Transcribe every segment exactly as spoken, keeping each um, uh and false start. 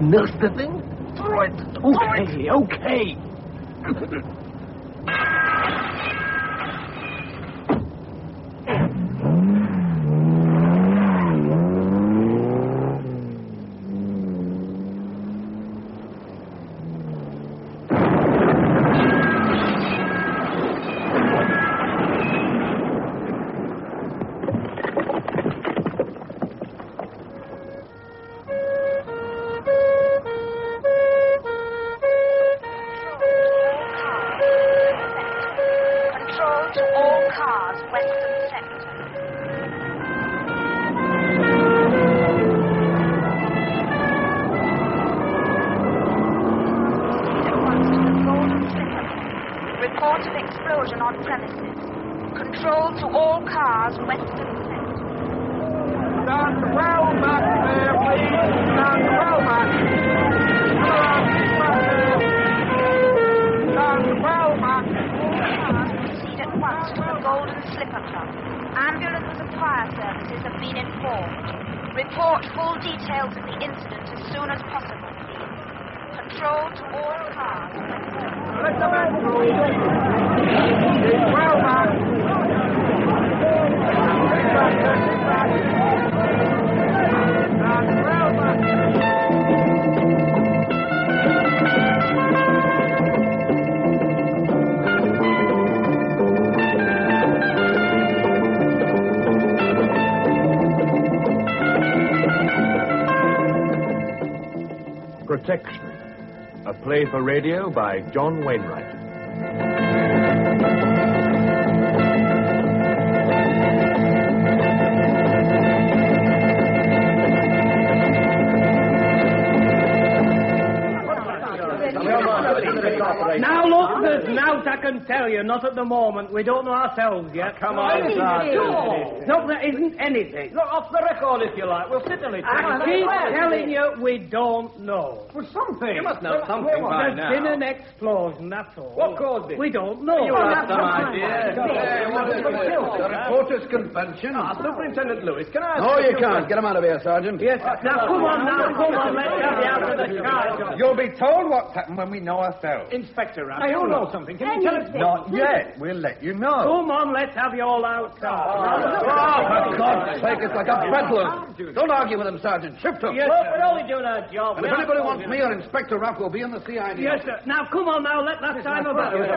nurse the thing? Throw it. Okay, okay. Report full details of the incident as soon as possible, please. Control to all cars. Let the man through. Well, man. Protection, a play for radio by John Wainwright. Now look, there's nought I can tell you, not at the moment. We don't know ourselves yet. Come on, Sergeant. No, there isn't anything. Look, off the record, if you like. We'll sit on it. I keep telling you, we don't know. Well, something. You must know something by There's now. been an explosion, that's all. What caused it? We don't know. You have some idea. The reporters' convention. Ah, Superintendent Lewis, can I ask No, you a can't. Get him out of here, Sergeant. Yes, now come on, now, come on, let's have you out of the charge. You'll be told what's happened when we know ourselves. Inspector Rapp. Now, you know something. Can you tell us? Not yet. We'll let you know. Come on, let's have you all out. Oh, for God's sake, it's like a bedlam. Don't argue with him, Sergeant. Shift him. Yes, sir. We're only doing our job. And if anybody wants me or Inspector Rapp, we'll be in the C I D. Yes, sir. Now, come on, now, let that time about you.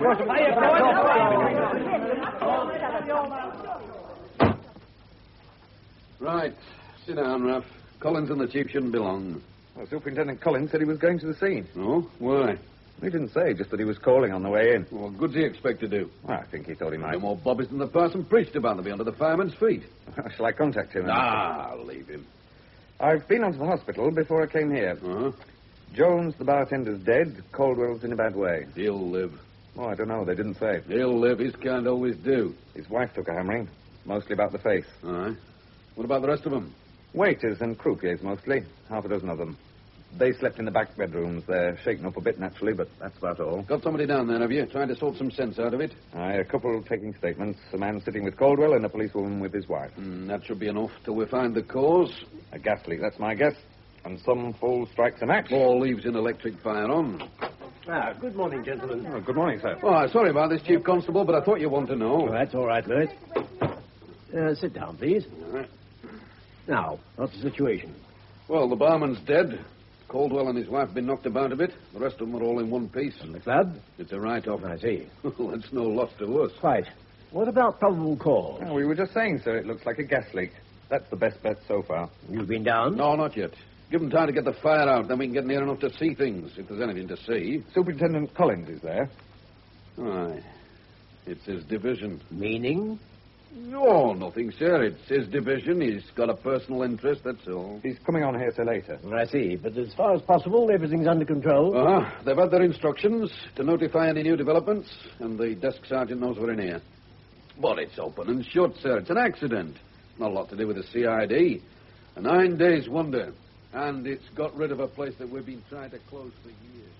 Right. Sit down, Raff. Collins and the chief shouldn't be long. Well, Superintendent Collins said he was going to the scene. No? Why? He didn't say, just that he was calling on the way in. What good's he expect to do? Well, I think he thought he might. No more bobbies than the parson preached about to be under the fireman's feet. Shall I contact him? Ah, leave him. I've been on to the hospital before I came here. Uh-huh. Jones, the bartender's dead. Caldwell's in a bad way. He'll live. Oh, I don't know. They didn't say. He'll live. His kind always do. His wife took a hammering, mostly about the face. All right. What about the rest of them? Waiters and croupiers, mostly. Half a dozen of them. They slept in the back bedrooms. They're shaken up a bit, naturally, but that's about all. Got somebody down there, have you? Trying to sort some sense out of it? Aye, a couple taking statements. A man sitting with Caldwell and a policewoman with his wife. Mm, that should be enough till we find the cause. A gas leak, that's my guess. And some fool strikes a match. Or leaves an electric fire on. Ah, good morning, gentlemen. Oh, good morning, sir. Oh, sorry about this, Chief Constable, but I thought you wanted to know. Oh, that's all right, Lewis. Uh, sit down, please. All right. Now, what's the situation? Well, the barman's dead. Caldwell and his wife have been knocked about a bit. The rest of them are all in one piece. And the club? It's a write-off. I see. Well, it's no loss to us. Quite. What about probable cause? Oh, we were just saying, sir, it looks like a gas leak. That's the best bet so far. You've been down? No, not yet. Give them time to get the fire out, then we can get near enough to see things, if there's anything to see. Superintendent Collins is there. Aye. It's his division. Meaning? No, nothing, sir. It's his division. He's got a personal interest, that's all. He's coming on here, sir, later. I see. But as far as possible, everything's under control. Uh-huh. They've had their instructions to notify any new developments, and the desk sergeant knows we're in here. But it's open and shut, sir. It's an accident. Not a lot to do with the C I D. A nine days wonder. And it's got rid of a place that we've been trying to close for years.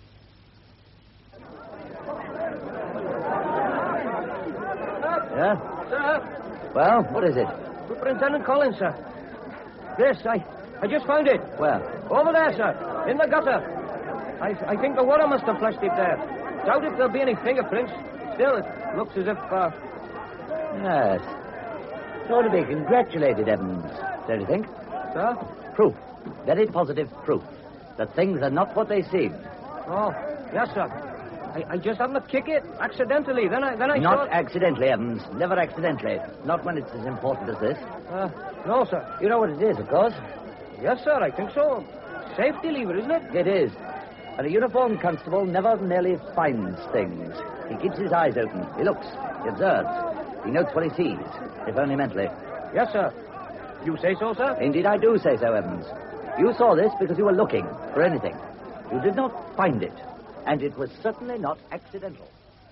Yeah? Sir, Well, what is it? Superintendent Collins, sir. This, I, I just found it. Well, Over there, sir. In the gutter. I, I think the water must have flushed it there. Doubt if there'll be any fingerprints. Still, it looks as if, uh... Yes. So to be congratulated, Evans, don't you think? Sir? Proof. Very positive proof that things are not what they seem. Oh, yes, sir. I, I just happened to kick it accidentally. Then I then I Not thought... accidentally, Evans. Never accidentally. Not when it's as important as this. Uh, no, sir. You know what it is, of course. Yes, sir, I think so. Safety lever, isn't it? It is. And a uniformed constable never merely finds things. He keeps his eyes open. He looks. He observes. He notes what he sees, if only mentally. Yes, sir. You say so, sir? Indeed, I do say so, Evans. You saw this because you were looking for anything. You did not find it. And it was certainly not accidental.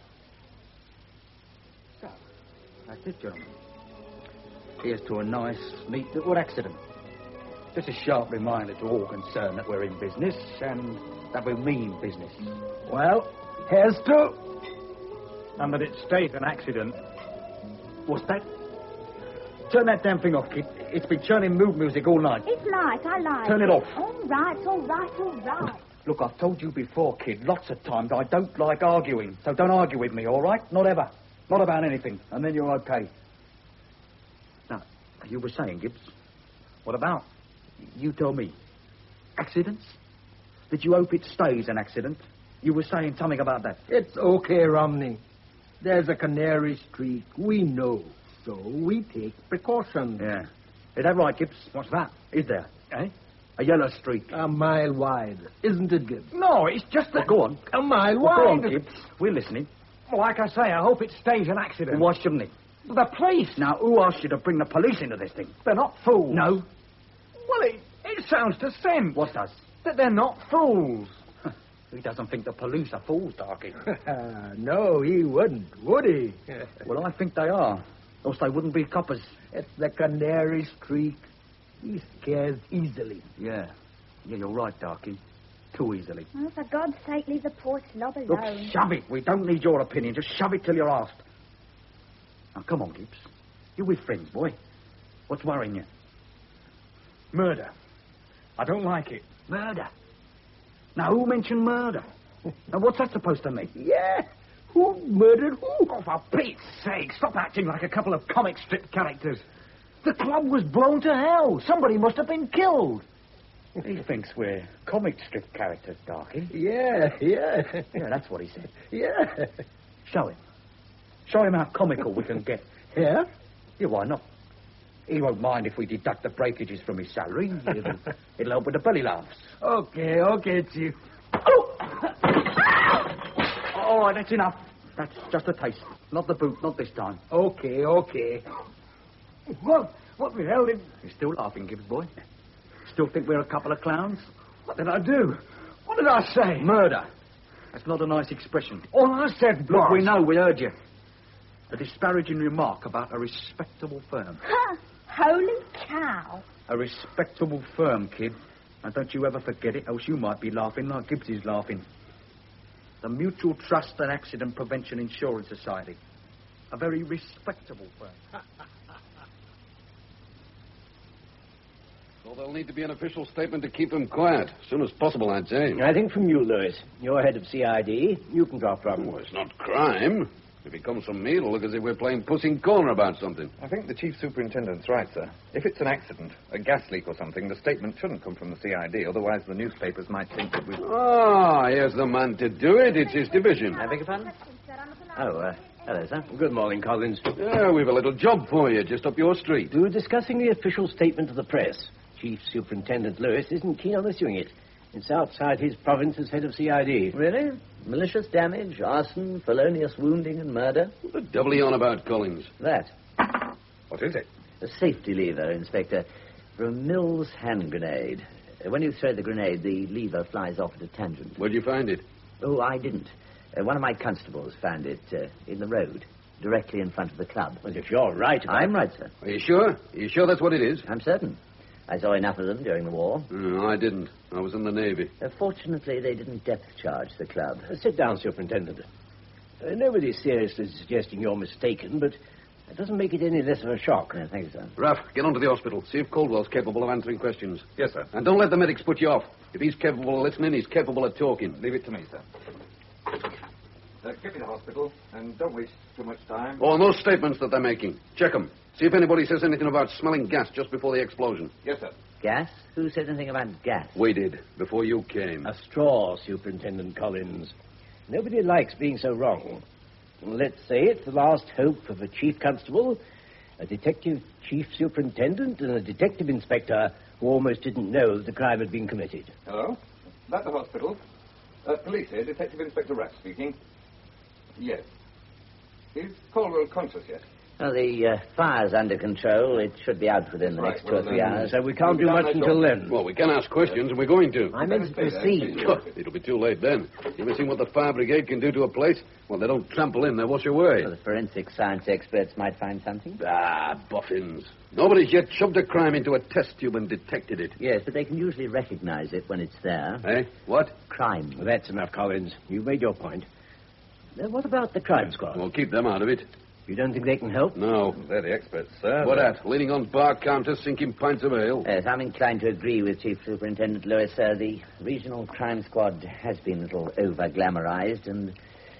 So, that's it, gentlemen. Here's to a nice, neat little accident. Just a sharp reminder to all concerned that we're in business and that we mean business. Well, here's to... And that it stays an accident. What's that? Turn that damn thing off, kid. It's been churning mood music all night. It's nice, I like Turn it off. All right, all right, all right. Look, I've told you before, kid, lots of times I don't like arguing. So don't argue with me, all right? Not ever. Not about anything. And then you're okay. Now, you were saying, Gibbs. What about? You tell me. Accidents? Did you hope it stays an accident? You were saying something about that. It's okay, Romney. There's a canary streak. We know. So we take precautions. Yeah. Is that right, Gibbs? What's that? Is there? Eh? A yellow streak. A mile wide. Isn't it, Gibbs? No, it's just that... Well, go on. A mile Well, wide. go on, Gibbs. We're listening. Well, like I say, I hope it stays an accident. Why shouldn't it? The police. Now, who asked you to bring the police into this thing? They're not fools. No. Well, it, it sounds to sense. What does? That they're not fools. He doesn't think the police are fools, Darky. No, he wouldn't, would he? Well, I think they are. Else they wouldn't be coppers. It's the canary streak. He scares easily. Yeah. Yeah, you're right, Darky. Too easily. Oh, for God's sake, leave the poor slob alone. Look, shove it. We don't need your opinion. Just shove it till you're asked. Now, come on, Gibbs. You're with friends, boy. What's worrying you? Murder. I don't like it. Murder. Now, who mentioned murder? Now, what's that supposed to mean? Yeah. Who murdered who? Oh, for Pete's sake, stop acting like a couple of comic strip characters. The club was blown to hell. Somebody must have been killed. He thinks we're comic strip characters, Darky. Yeah, yeah. Yeah, that's what he said. Yeah. Show him. Show him how comical we can get. Yeah? Yeah, why not? He won't mind if we deduct the breakages from his salary. It'll, it'll help with the belly laughs. Okay, okay, Chief. Oh! All right, that's enough. That's just a taste. Not the boot, not this time. Okay, okay. What? What the hell did... You're still laughing, Gibbs boy? Still think we're a couple of clowns? What did I do? What did I say? Murder. That's not a nice expression. All I said was... Look, we know, we heard you. A disparaging remark about a respectable firm. Holy cow. A respectable firm, kid. And don't you ever forget it, else you might be laughing like Gibbs is laughing. The Mutual Trust and Accident Prevention Insurance Society. A very respectable firm. Well, there'll need to be an official statement to keep him quiet. As soon as possible, I'd say. I think from you, Lewis. You're head of C I D. You can draw from. Well, it's not crime. If it comes from me, it'll look as if we're playing puss in corner about something. I think the chief superintendent's right, sir. If it's an accident, a gas leak or something, the statement shouldn't come from the C I D. Otherwise, the newspapers might think that we... Ah, here's the man to do it. It's his division. I beg your pardon? Oh, uh, hello, sir. Good morning, Collins. Yeah, we've a little job for you, just up your street. We were discussing the official statement to the press. Chief Superintendent Lewis isn't keen on issuing it. It's outside his province as head of C I D. Really? Malicious damage, arson, felonious wounding, and murder? What the devil are you on about, Collins? That. What is it? A safety lever, Inspector, for a Mills hand grenade. Uh, when you throw the grenade, the lever flies off at a tangent. Where'd you find it? Oh, I didn't. Uh, one of my constables found it uh, in the road, directly in front of the club. Well, if you're right about I'm right, sir. Are you sure? Are you sure that's what it is? I'm certain. I saw enough of them during the war. No, I didn't. I was in the Navy. Uh, fortunately, they didn't depth charge the club. Uh, sit down, Superintendent. Uh, nobody's seriously suggesting you're mistaken, but It doesn't make it any less of a shock. Yeah, thank you, sir. Raff, get on to the hospital. See if Caldwell's capable of answering questions. Yes, sir. And don't let the medics put you off. If he's capable of listening, he's capable of talking. Leave it to me, sir. Uh, get me to the hospital, and don't waste too much time. Oh, and those statements that they're making. Check them. See if anybody says anything about smelling gas just before the explosion. Yes, sir. Gas? Who said anything about gas? We did, before you came. A straw, Superintendent Collins. Nobody likes being so wrong. Let's say it's the last hope of a chief constable, a detective chief superintendent, and a detective inspector who almost didn't know that the crime had been committed. Hello? At the hospital. Uh, police here, Detective Inspector Raff speaking. Yes. Is Caldwell conscious yet? Well, the uh, fire's under control. It should be out within the Right, next well, two or three then- hours. So we can't do much until then. Well, we can ask questions, and we're going to. I meant to Better stay proceed. there. Sure, it'll be too late then. You ever seen what the fire brigade can do to a place? Well, they don't trample in, they wash away. Well, the forensic science experts might find something. Ah, boffins. Nobody's yet shoved a crime into a test tube and detected it. Yes, but they can usually recognize it when it's there. Eh? What? Crime. Well, that's enough, Collins. You've made your point. Now, what about the crime squad? We'll keep them out of it. You don't think they can help? No. They're the experts, sir. What at? Leaning on bar counters, sinking pints of ale? Yes, I'm inclined to agree with Chief Superintendent Lewis, sir. The regional crime squad has been a little over-glamorized, and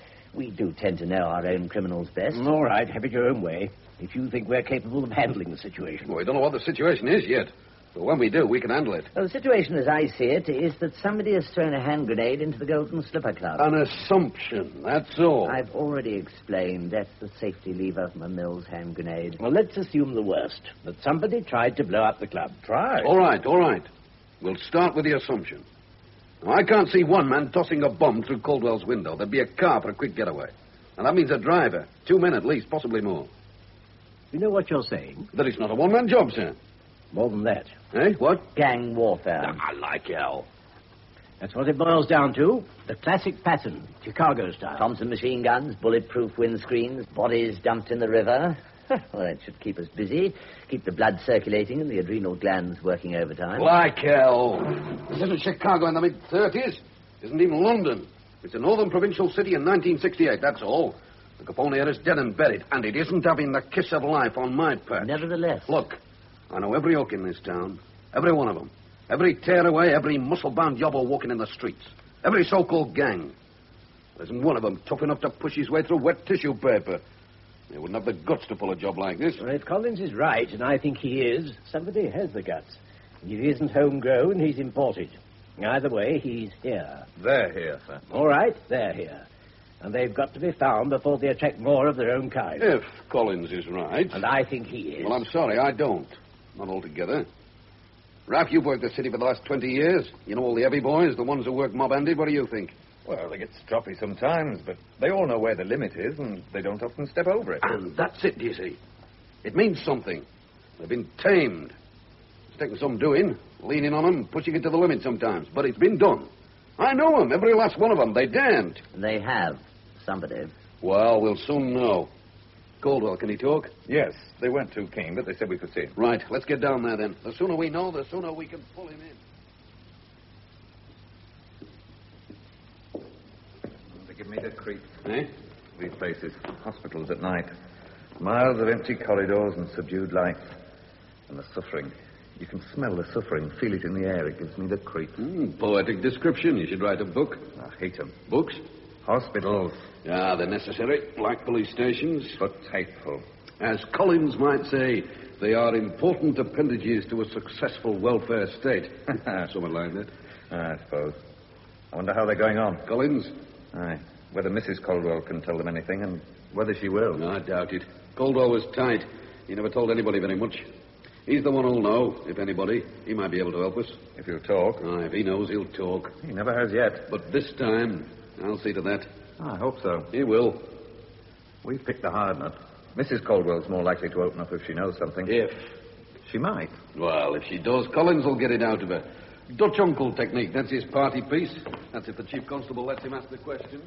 we do tend to know our own criminals best. All right, have it your own way. If you think we're capable of handling the situation. Well, we don't know what the situation is yet. But when we do, we can handle it. Well, the situation, as I see it, is that somebody has thrown a hand grenade into the Golden Slipper Club. An assumption, that's all. I've already explained that's the safety lever from a Mills hand grenade. Well, let's assume the worst, that somebody tried to blow up the club. Try. All right, all right. We'll start with the assumption. Now, I can't see one man tossing a bomb through Caldwell's window. There'd be a car for a quick getaway. And that means a driver. Two men at least, possibly more. You know what you're saying? That it's not a one-man job, sir. More than that. Eh? What? Gang warfare. I like hell. That's what it boils down to. The classic pattern, Chicago style. Thompson machine guns, bulletproof windscreens, bodies dumped in the river. Well, that should keep us busy, keep the blood circulating and the adrenal glands working overtime. Like hell. This isn't Chicago in the mid-thirties. It isn't even London. It's a northern provincial city in nineteen sixty-eight, that's all. The Capone era is dead and buried, and it isn't having the kiss of life on my perch. Nevertheless. Look, I know every hook in this town. Every one of them. Every tearaway, every muscle-bound yobber walking in the streets. Every so-called gang. There isn't one of them tough enough to push his way through wet tissue paper. They wouldn't have the guts to pull a job like this. Well, if Collins is right, and I think he is, somebody has the guts. If he isn't homegrown, he's imported. Either way, he's here. They're here, sir. All right, they're here. And they've got to be found before they attract more of their own kind. If Collins is right. And I think he is. Well, I'm sorry, I don't. Not altogether. Raff, you've worked the city for the last twenty years. You know all the heavy boys, the ones who work mob-handed. What do you think? Well, they get stroppy sometimes, but they all know where the limit is, and they don't often step over it. And that's it, you see. It means something. They've been tamed. It's taken some doing, leaning on them, pushing it to the limit sometimes. But it's been done. I know them, every last one of them. They daren't. They have. Somebody. Well, we'll soon know. Caldwell, can he talk? Yes, they weren't too keen, but they said we could see him. Right, let's get down there then. The sooner we know, the sooner we can pull him in. They give me the creep. Eh? These places, hospitals at night. Miles of empty corridors and subdued lights. And the suffering. You can smell the suffering, feel it in the air. It gives me the creep. Mm, poetic description. You should write a book. I hate them. Books? Hospitals. Yeah, they're necessary, like police stations. But hateful. As Collins might say, they are important appendages to a successful welfare state. Something like that. I suppose. I wonder how they're going on. Collins? Aye. Whether Missus Caldwell can tell them anything, and whether she will. No, I doubt it. Caldwell was tight. He never told anybody very much. He's the one who'll know, if anybody. He might be able to help us. If he'll talk. Aye, if he knows, he'll talk. He never has yet. But this time, I'll see to that. I hope so. He will. We've picked the hard nut. Missus Caldwell's more likely to open up if she knows something. If. She might. Well, if she does, Collins will get it out of her. Dutch uncle technique. That's his party piece. That's if the chief constable lets him ask the questions.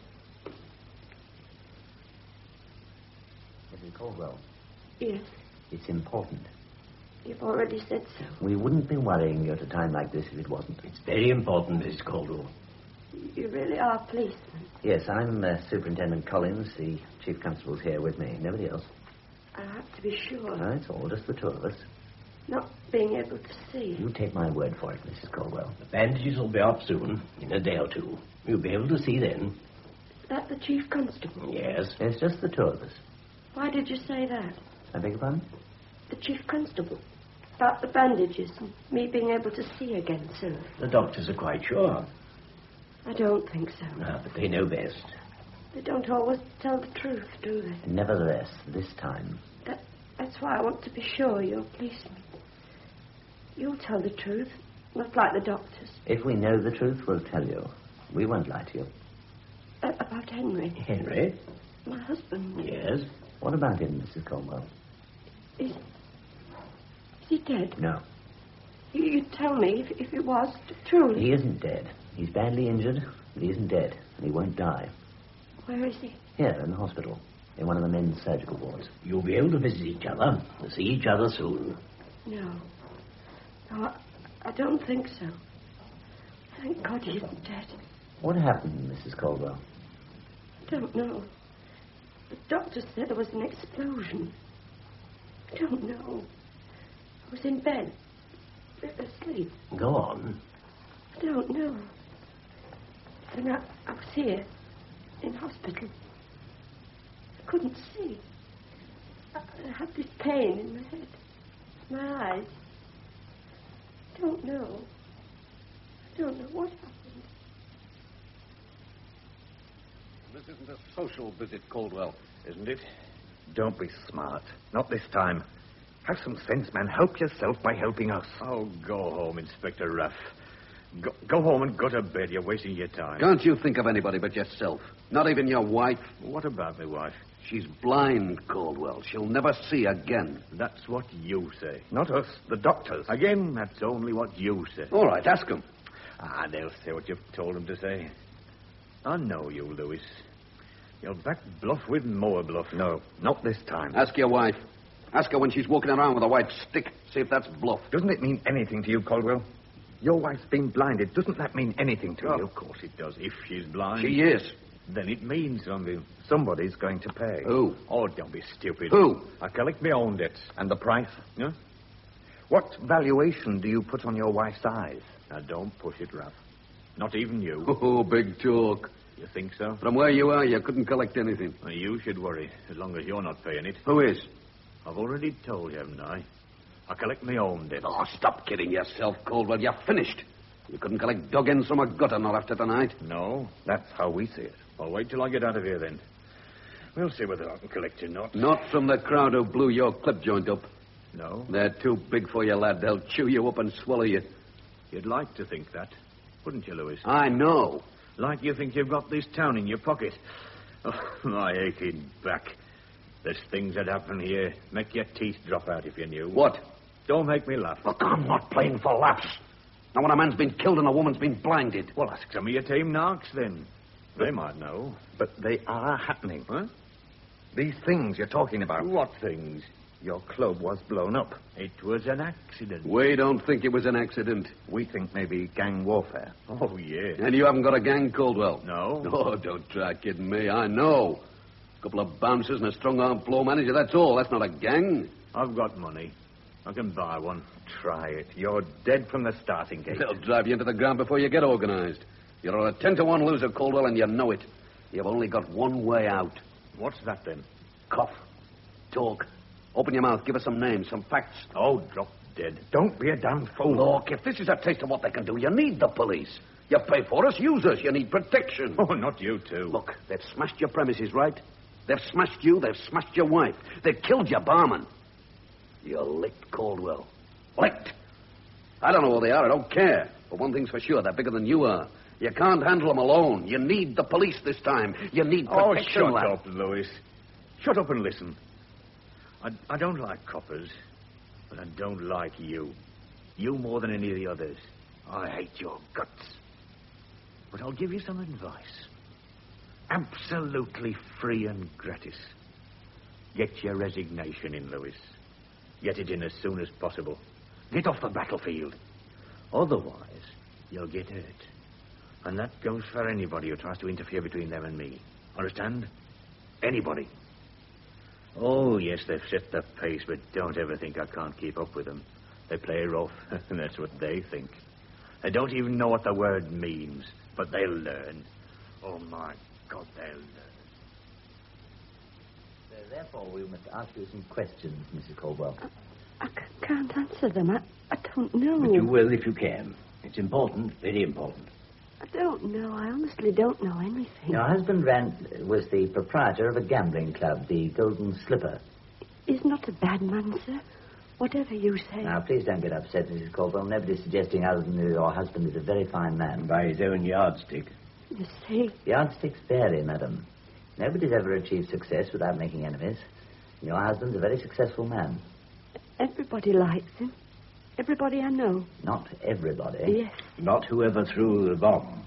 Missus Caldwell, Yes, it's important. you've already said so. We wouldn't be worrying you at a time like this if it wasn't. It's very important, Missus Caldwell. You really are a policeman. Yes, I'm uh, Superintendent Collins. The Chief Constable's here with me. Nobody else. I have to be sure. No, it's all just the two of us. Not being able to see. You take my word for it, Missus Caldwell. The bandages will be off soon, in a day or two. You'll be able to see then. Is that the chief constable? Yes. It's just the two of us. Why did you say that? I beg your pardon? The chief constable. About the bandages and me being able to see again soon. The doctors are quite sure. I don't think so. No, but they know best. They don't always tell the truth, do they? Nevertheless, this time... That, that's why I want to be sure you'll police me. You'll tell the truth, not like the doctors. If we know the truth, we'll tell you. We won't lie to you. Uh, about Henry. Henry? My husband. Yes? What about him, Missus Caldwell? Is, is he dead? No. You, you'd tell me if, if it was true. He isn't dead. He's badly injured, but he isn't dead, and he won't die. Where is he? Here, in the hospital, in one of the men's surgical wards. You'll be able to visit each other, to see each other soon. No. No, I, I don't think so. Thank God he isn't dead. What happened, Missus Caldwell? I don't know. The doctor said there was an explosion. I don't know. I was in bed, asleep. Go on. I don't know. And I, I was here, in hospital. I couldn't see. I, I had this pain in my head, my eyes. I don't know. I don't know what happened. This isn't a social visit, Caldwell, isn't it? Don't be smart. Not this time. Have some sense, man. Help yourself by helping us. Oh, go home, Inspector Ruff. Go, go home and go to bed. You're wasting your time. Can't you think of anybody but yourself? Not even your wife? What about my wife? She's blind, Caldwell. She'll never see again. That's what you say. Not us, the doctors. Again, that's only what you say. All right, ask them. Ah, they'll say what you've told them to say. I know you, Lewis. You'll back bluff with more bluff. No, not this time. Ask your wife. Ask her when she's walking around with a white stick. See if that's bluff. Doesn't it mean anything to you, Caldwell? Your wife's been blinded. Doesn't that mean anything to oh, you? Of course it does. If she's blind... She is. Then it means something. Somebody's going to pay. Who? Oh, don't be stupid. Who? I collect my own debts. And the price? Huh? What valuation do you put on your wife's eyes? Now, don't push it, Ruff. Not even you. Oh, big talk. You think so? From where you are, you couldn't collect anything. Well, you should worry, as long as you're not paying it. Who is? I've already told you, haven't I? I collect my own debts. Oh, stop kidding yourself, Caldwell. You're finished. You couldn't collect dug ends from a gutter not after tonight. No? That's how we see it. I'll wait till I get out of here, then. We'll see whether I can collect or not. Not from the crowd who blew your clip joint up. No? They're too big for you, lad. They'll chew you up and swallow you. You'd like to think that, wouldn't you, Lewis? I know. Like you think you've got this town in your pocket. Oh, my aching back. There's things that happen here. Make your teeth drop out if you knew. What? Don't make me laugh. Look, I'm not playing for laughs. Now, when a man's been killed and a woman's been blinded. Well, ask some of your team narcs, then. They might know. But they are happening. Huh? These things you're talking about. What things? Your club was blown up. It was an accident. We don't think it was an accident. We think maybe gang warfare. Oh, yeah. And you haven't got a gang, Caldwell? No. Oh, don't try kidding me. I know. A couple of bouncers and a strong-arm floor manager, that's all. That's not a gang. I've got money. I can buy one. Try it. You're dead from the starting gate. They'll drive you into the ground before you get organized. You're a ten to one loser, Caldwell, and you know it. You've only got one way out. What's that, then? Cough. Talk. Open your mouth. Give us some names, some facts. Oh, drop dead. Don't be a damn fool. Look, if this is a taste of what they can do, you need the police. You pay for us, use us. You need protection. Oh, not you two. Look, they've smashed your premises, right? They've smashed you. They've smashed your wife. They've killed your barman. You're licked, Caldwell. Licked. I don't know who they are. I don't care. But one thing's for sure. They're bigger than you are. You can't handle them alone. You need the police this time. You need protection. Oh, shut lad. up, Louis. Shut up and listen. I, I don't like coppers, but I don't like you. You more than any of the others. I hate your guts. But I'll give you some advice. Absolutely free and gratis. Get your resignation in, Louis. Get it in as soon as possible. Get off the battlefield. Otherwise, you'll get hurt. And that goes for anybody who tries to interfere between them and me. Understand? Anybody. Oh, yes, they've set the pace, but don't ever think I can't keep up with them. They play rough, and that's what they think. They don't even know what the word means, but they'll learn. Oh, my God, they'll learn. So, therefore, we must ask you some questions, Missus Caldwell. I, I c- can't answer them. I, I don't know. But you will if you can. It's important, very important. I don't know. I honestly don't know anything. Your husband ran, was the proprietor of a gambling club, the Golden Slipper. He's not a bad man, sir. Whatever you say. Now, please don't get upset, Missus Caldwell. Nobody's suggesting other than that your husband is a very fine man. By his own yardstick. You see? Yardsticks vary, madam. Nobody's ever achieved success without making enemies. Your husband's a very successful man. Everybody likes him. Everybody I know. Not everybody. Yes. Not whoever threw the bomb.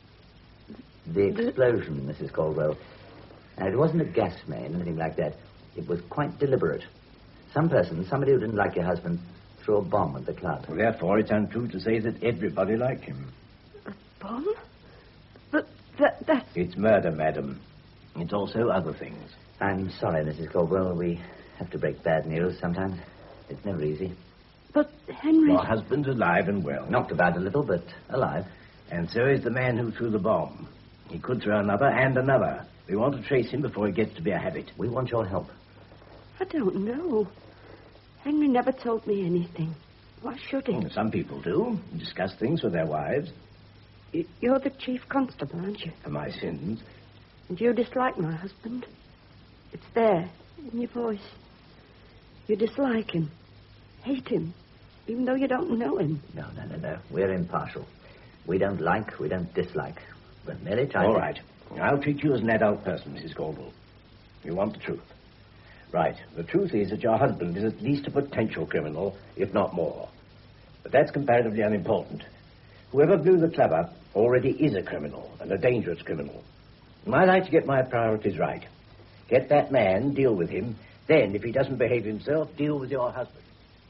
The explosion, Missus Caldwell. Now, it wasn't a gas main, anything like that. It was quite deliberate. Some person, somebody who didn't like your husband, threw a bomb at the club. Well, therefore, it's untrue to say that everybody liked him. A bomb? But that, that's... It's murder, madam. It's also other things. I'm sorry, Missus Caldwell. We have to break bad news sometimes. It's never easy. But Henry... Your husband's alive and well. Knocked about a little, but alive. And so is the man who threw the bomb. He could throw another and another. We want to trace him before it gets to be a habit. We want your help. I don't know. Henry never told me anything. Why should he? Well, some people do. Discuss things with their wives. Y- You're the chief constable, aren't you? For my sins. And you dislike my husband. It's there, in your voice. You dislike him. Hate him. Even though you don't know him. No, no, no, no. We're impartial. We don't like, we don't dislike. We're merely trying All to... right. I'll treat you as an adult person, Missus Caldwell. You want the truth. Right. The truth is that your husband is at least a potential criminal, if not more. But that's comparatively unimportant. Whoever blew the club up already is a criminal, and a dangerous criminal. And I'd like to get my priorities right. Get that man, deal with him. Then, if he doesn't behave himself, deal with your husband.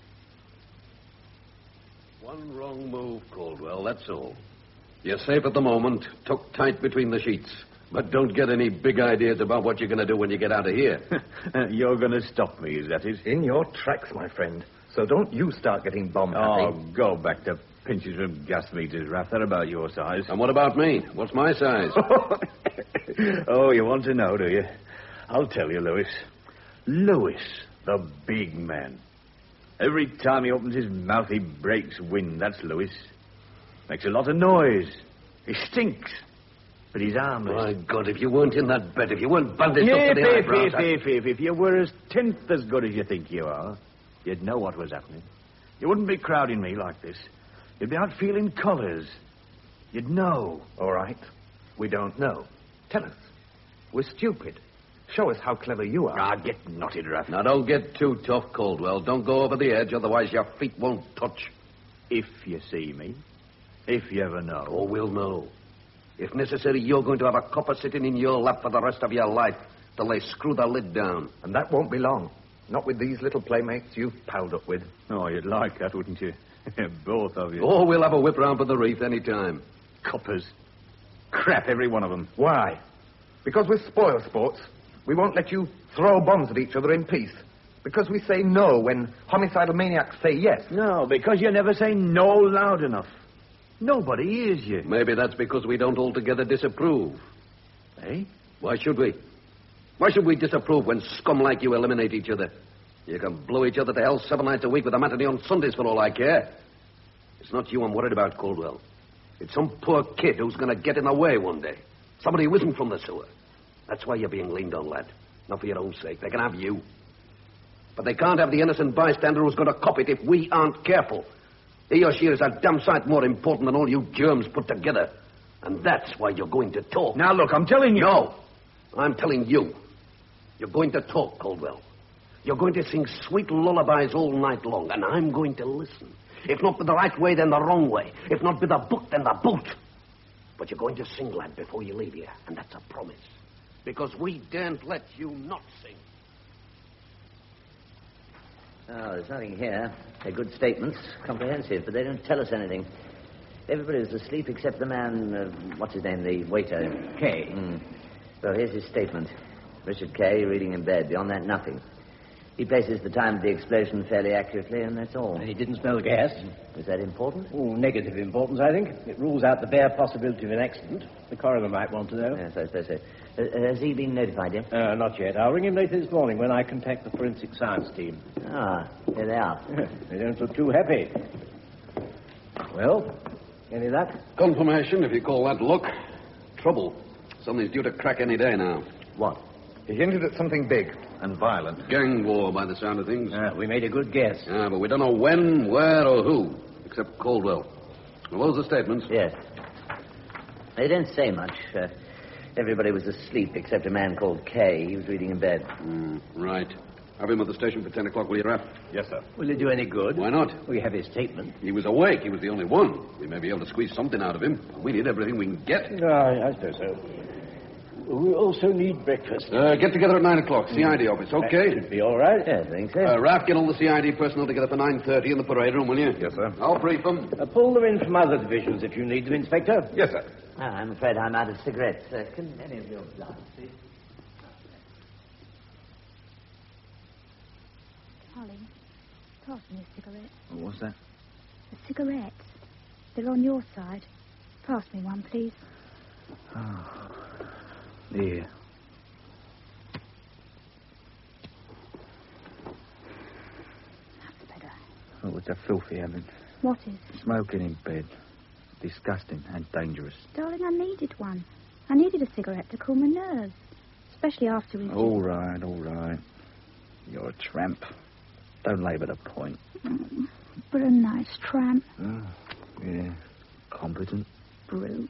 One wrong move, Caldwell, that's all. You're safe at the moment, tucked tight between the sheets. But don't get any big ideas about what you're going to do when you get out of here. You're going to stop me, is that it? In your tracks, my friend. So don't you start getting bomb Oh, happy. go back to pinches from gas meters, Raff. They're about your size. And what about me? What's my size? Oh, you want to know, do you? I'll tell you, Lewis. Lewis, the big man. Every time he opens his mouth, he breaks wind. That's Lewis. Makes a lot of noise. He stinks. But he's harmless. My God, if you weren't in that bed, if you weren't bandaged If, up to the if, eyebrows... if, if, if, if you were as tenth as good as you think you are, you'd know what was happening. You wouldn't be crowding me like this. You'd be out feeling colours. You'd know. All right. We don't know. Tell us. We're stupid. Show us how clever you are. Ah, get knotted, Raff. Now, don't get too tough, Caldwell. Don't go over the edge, otherwise your feet won't touch. If you see me. If you ever know. Oh, we'll know. If necessary, you're going to have a copper sitting in your lap for the rest of your life till they screw the lid down. And that won't be long. Not with these little playmates you've palled up with. Oh, you'd like that, wouldn't you? Both of you. Oh, we'll have a whip round for the reef any time. Coppers. Crap, every one of them. Why? Because we're spoil sports. We won't let you throw bombs at each other in peace. Because we say no when homicidal maniacs say yes. No, because you never say no loud enough. Nobody hears you. Maybe that's because we don't altogether disapprove. Eh? Why should we? Why should we disapprove when scum like you eliminate each other? You can blow each other to hell seven nights a week with a matinee on Sundays for all I care. It's not you I'm worried about, Caldwell. It's some poor kid who's going to get in the way one day. Somebody who isn't from the sewer. That's why you're being leaned on, lad. Not for your own sake. They can have you. But they can't have the innocent bystander who's going to cop it if we aren't careful. He or she is a damn sight more important than all you germs put together. And that's why you're going to talk. Now, look, I'm telling you. No. I'm telling you. You're going to talk, Caldwell. You're going to sing sweet lullabies all night long, and I'm going to listen. If not with the right way, then the wrong way. If not with the book, then the boot. But you're going to sing, lad, before you leave here, and that's a promise. Because we daren't let you not sing. Oh, there's nothing here. They're good statements, comprehensive, but they don't tell us anything. Everybody's asleep except the man, uh, what's his name, the waiter. Kay. Mm. Well, here's his statement. Richard Kay, reading in bed. Beyond that, nothing. He places the time of the explosion fairly accurately, and that's all. And he didn't smell the gas. Is that important? Oh, negative importance, I think. It rules out the bare possibility of an accident. The coroner might want to know. Yes, I suppose so. Uh, has he been notified yet? Uh, not yet. I'll ring him later this morning when I contact the forensic science team. Ah, here they are. They don't look too happy. Well, any luck? Confirmation, if you call that luck. Trouble. Something's due to crack any day now. What? He hinted at something big and violent. Gang war, by the sound of things. Uh, we made a good guess. Yeah, but we don't know when, where, or who, except Caldwell. Well, those are statements. Yes. They don't say much. Uh, everybody was asleep except a man called Kay. He was reading in bed. Mm, right. Have him at the station for ten o'clock, will you, Raff? Yes, sir. Will it do any good? Why not? We have his statement. He was awake. He was the only one. We may be able to squeeze something out of him. We need everything we can get. No, I, I suppose so. We also need breakfast. Uh, get together at nine o'clock. C I D office, okay? That should be all right. Yes, I think so. Uh, Raff, get all the C I D personnel together for nine thirty in the parade room, will you? Yes, sir. I'll brief them. Uh, pull them in from other divisions if you need them, Inspector. Yes, sir. Ah, I'm afraid I'm out of cigarettes. Uh, can any of your bloods, please? Darling, pass me a cigarette. What's that? The cigarettes. They're on your side. Pass me one, please. Oh. Here. That's better. Oh, it's a filthy habit. What is? Smoking in bed. Disgusting and dangerous. Darling, I needed one. I needed a cigarette to cool my nerves. Especially after we... All right, all right. You're a tramp. Don't labour the point. Mm, but a nice tramp. Oh, yeah. Competent. Brute.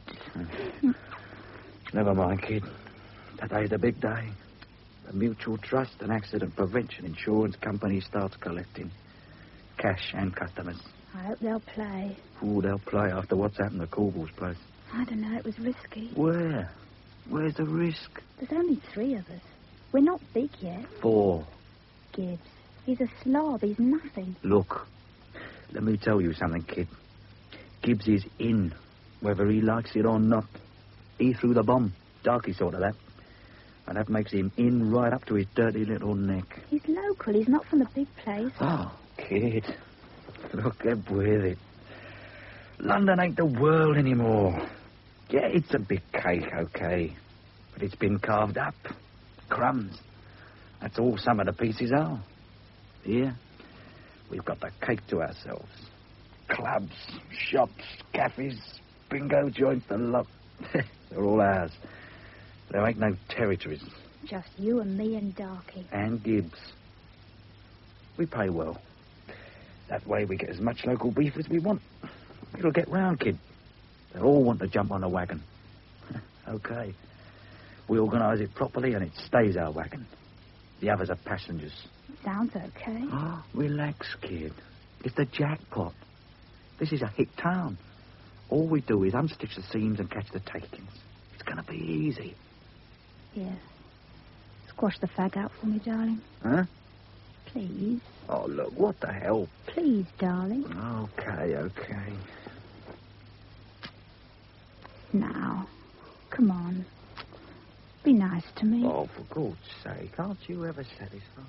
Never mind, kid. Today's the big day. The Mutual Trust and Accident Prevention Insurance Company starts collecting cash and customers. I hope they'll play. Ooh, they'll play after what's happened to Corville's place. I don't know, it was risky. Where? Where's the risk? There's only three of us. We're not big yet. Four. Gibbs. He's a slob. He's nothing. Look, let me tell you something, kid. Gibbs is in, whether he likes it or not. He threw the bomb. Darky sort of that. And that makes him in right up to his dirty little neck. He's local. He's not from the big place. Oh, kid. Look, get with it. London ain't the world anymore. Yeah, it's a big cake, okay. But it's been carved up. Crumbs. That's all some of the pieces are. Here, we've got the cake to ourselves. Clubs, shops, cafes, bingo joints, the lot. They're all ours. There ain't no territories. Just you and me and Darky. And Gibbs. We pay well. That way we get as much local beef as we want. It'll get round, kid. They'll all want to jump on the wagon. Okay. We organise it properly and it stays our wagon. The others are passengers. Sounds okay. Oh, relax, kid. It's the jackpot. This is a hick town. All we do is unstitch the seams and catch the takings. It's going to be easy. Yeah. Squash the fag out for me, darling. Huh? Please. Oh, look, what the hell? Please, darling. Okay, okay. Now, come on. Be nice to me. Oh, for God's sake, aren't you ever satisfied?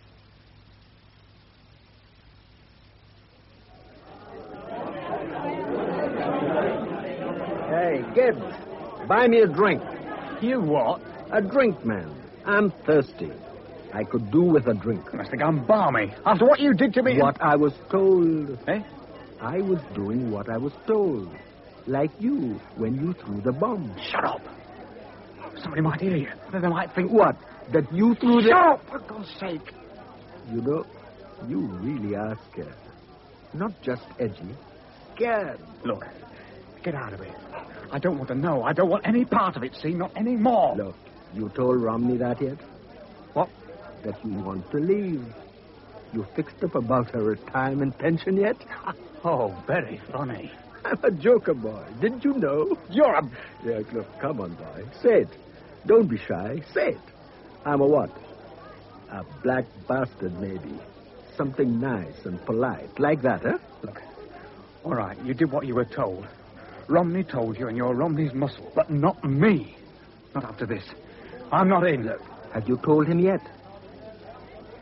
Hey, Gibbs, buy me a drink. You what? A drink, man. I'm thirsty. I could do with a drink. You must have gone balmy. After what you did to me... What I was told. Eh? I was doing what I was told. Like you, when you threw the bomb. Shut up. Somebody might hear you. They might think... What? That you threw the... Shut up, for God's sake. You know, you really are scared. Not just edgy. Scared. Look, get out of here. I don't want to know. I don't want any part of it, see? Not any more. Look, you told Romney that yet? What? That you want to leave. You fixed up about her retirement pension yet? Oh, very funny. I'm a joker, boy. Didn't you know? You're a... Yeah, look, come on, boy. Say it. Don't be shy. Say it. I'm a what? A black bastard, maybe. Something nice and polite. Like that, huh? Look, all right, you did what you were told. Romney told you, and you're Romney's muscle. But not me. Not after this. I'm not in. Look, have you told him yet?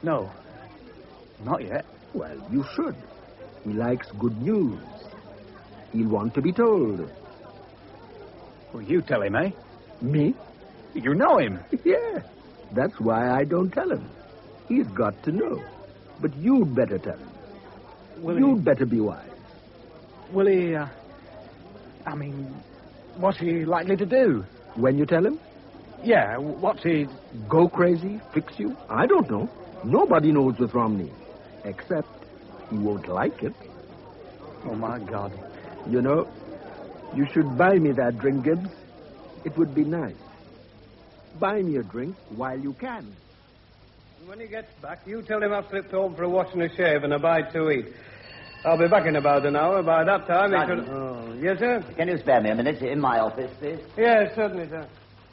No. Not yet. Well, you should. He likes good news. He'll want to be told. Well, you tell him, eh? Me? You know him. Yeah. That's why I don't tell him. He's got to know. But you'd better tell him. Will you'd he... better be wise. Will he, uh... I mean, what's he likely to do? When you tell him? Yeah, what's he... Go crazy? Fix you? I don't know. Nobody knows with Romney. Except he won't like it. Oh, my God. You know, you should buy me that drink, Gibbs. It would be nice. Buy me a drink while you can. When he gets back, you tell him I've slipped home for a wash and a shave and a bite to eat. I'll be back in about an hour. By that time, he Sergeant. should... Oh, yes, sir? Can you spare me a minute in my office, please? Yes, certainly, sir.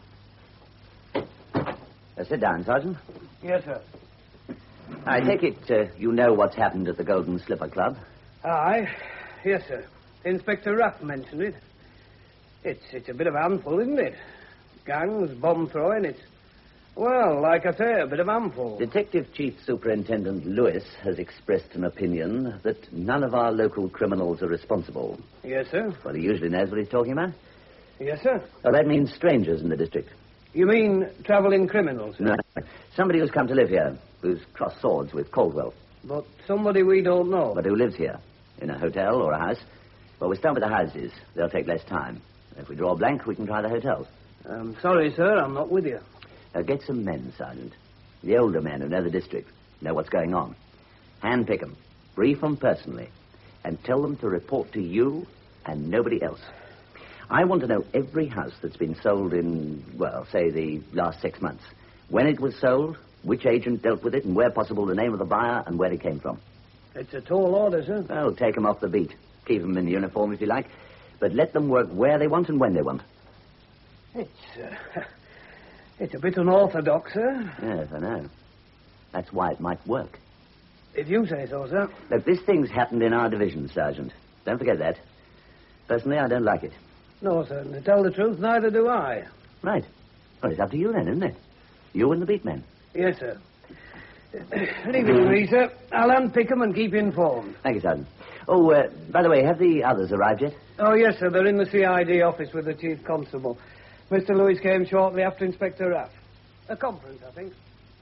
Uh, sit down, Sergeant. Yes, sir. I take it uh, you know what's happened at the Golden Slipper Club. Aye. Yes, sir. Inspector Rapp mentioned it. It's it's a bit of a handful, isn't it? Gangs, bomb throwing, it's... Well, like I say, a bit of handful. Detective Chief Superintendent Lewis has expressed an opinion that none of our local criminals are responsible. Yes, sir. Well, he usually knows what he's talking about. Yes, sir. Oh, that means strangers in the district. You mean travelling criminals, sir? No. Somebody who's come to live here, who's crossed swords with Caldwell. But somebody we don't know. But who lives here, in a hotel or a house. Well, we start with the houses. They'll take less time. If we draw a blank, we can try the hotels. I'm sorry, sir, I'm not with you. Now, get some men, Sergeant. The older men who know the district, know what's going on. Handpick them, brief them personally, and tell them to report to you and nobody else. I want to know every house that's been sold in, well, say the last six months. When it was sold, which agent dealt with it, and where possible the name of the buyer and where it came from. It's a tall order, sir. Well, take them off the beat. Keep them in uniform if you like. But let them work where they want and when they want. It's, uh, it's a bit unorthodox, sir. Yes, I know. That's why it might work. If you say so, sir. Look, this thing's happened in our division, Sergeant. Don't forget that. Personally, I don't like it. No, sir. To tell the truth, neither do I. Right. Well, it's up to you then, isn't it? You and the beat men. Yes, sir. Leave it to me, sir. I'll unpick them and keep you informed. Thank you, Sergeant. Oh, uh, by the way, have the others arrived yet? Oh, yes, sir. They're in the C I D office with the Chief Constable. Mister Lewis came shortly after Inspector Raff. A conference, I think.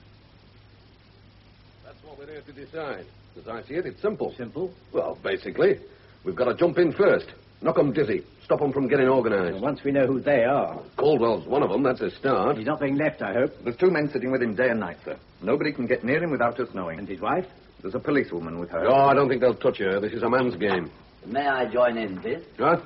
That's what we're here to decide. As I see it, it's simple. Simple? Well, basically, we've got to jump in first. Knock 'em dizzy. Stop 'em from getting organised. Well, once we know who they are. Caldwell's one of them. That's a start. He's not being left, I hope. There's two men sitting with him day and night, sir. Nobody can get near him without us knowing. And his wife? There's a policewoman with her. No, I don't think they'll touch her. This is a man's game. May I join in, please? What?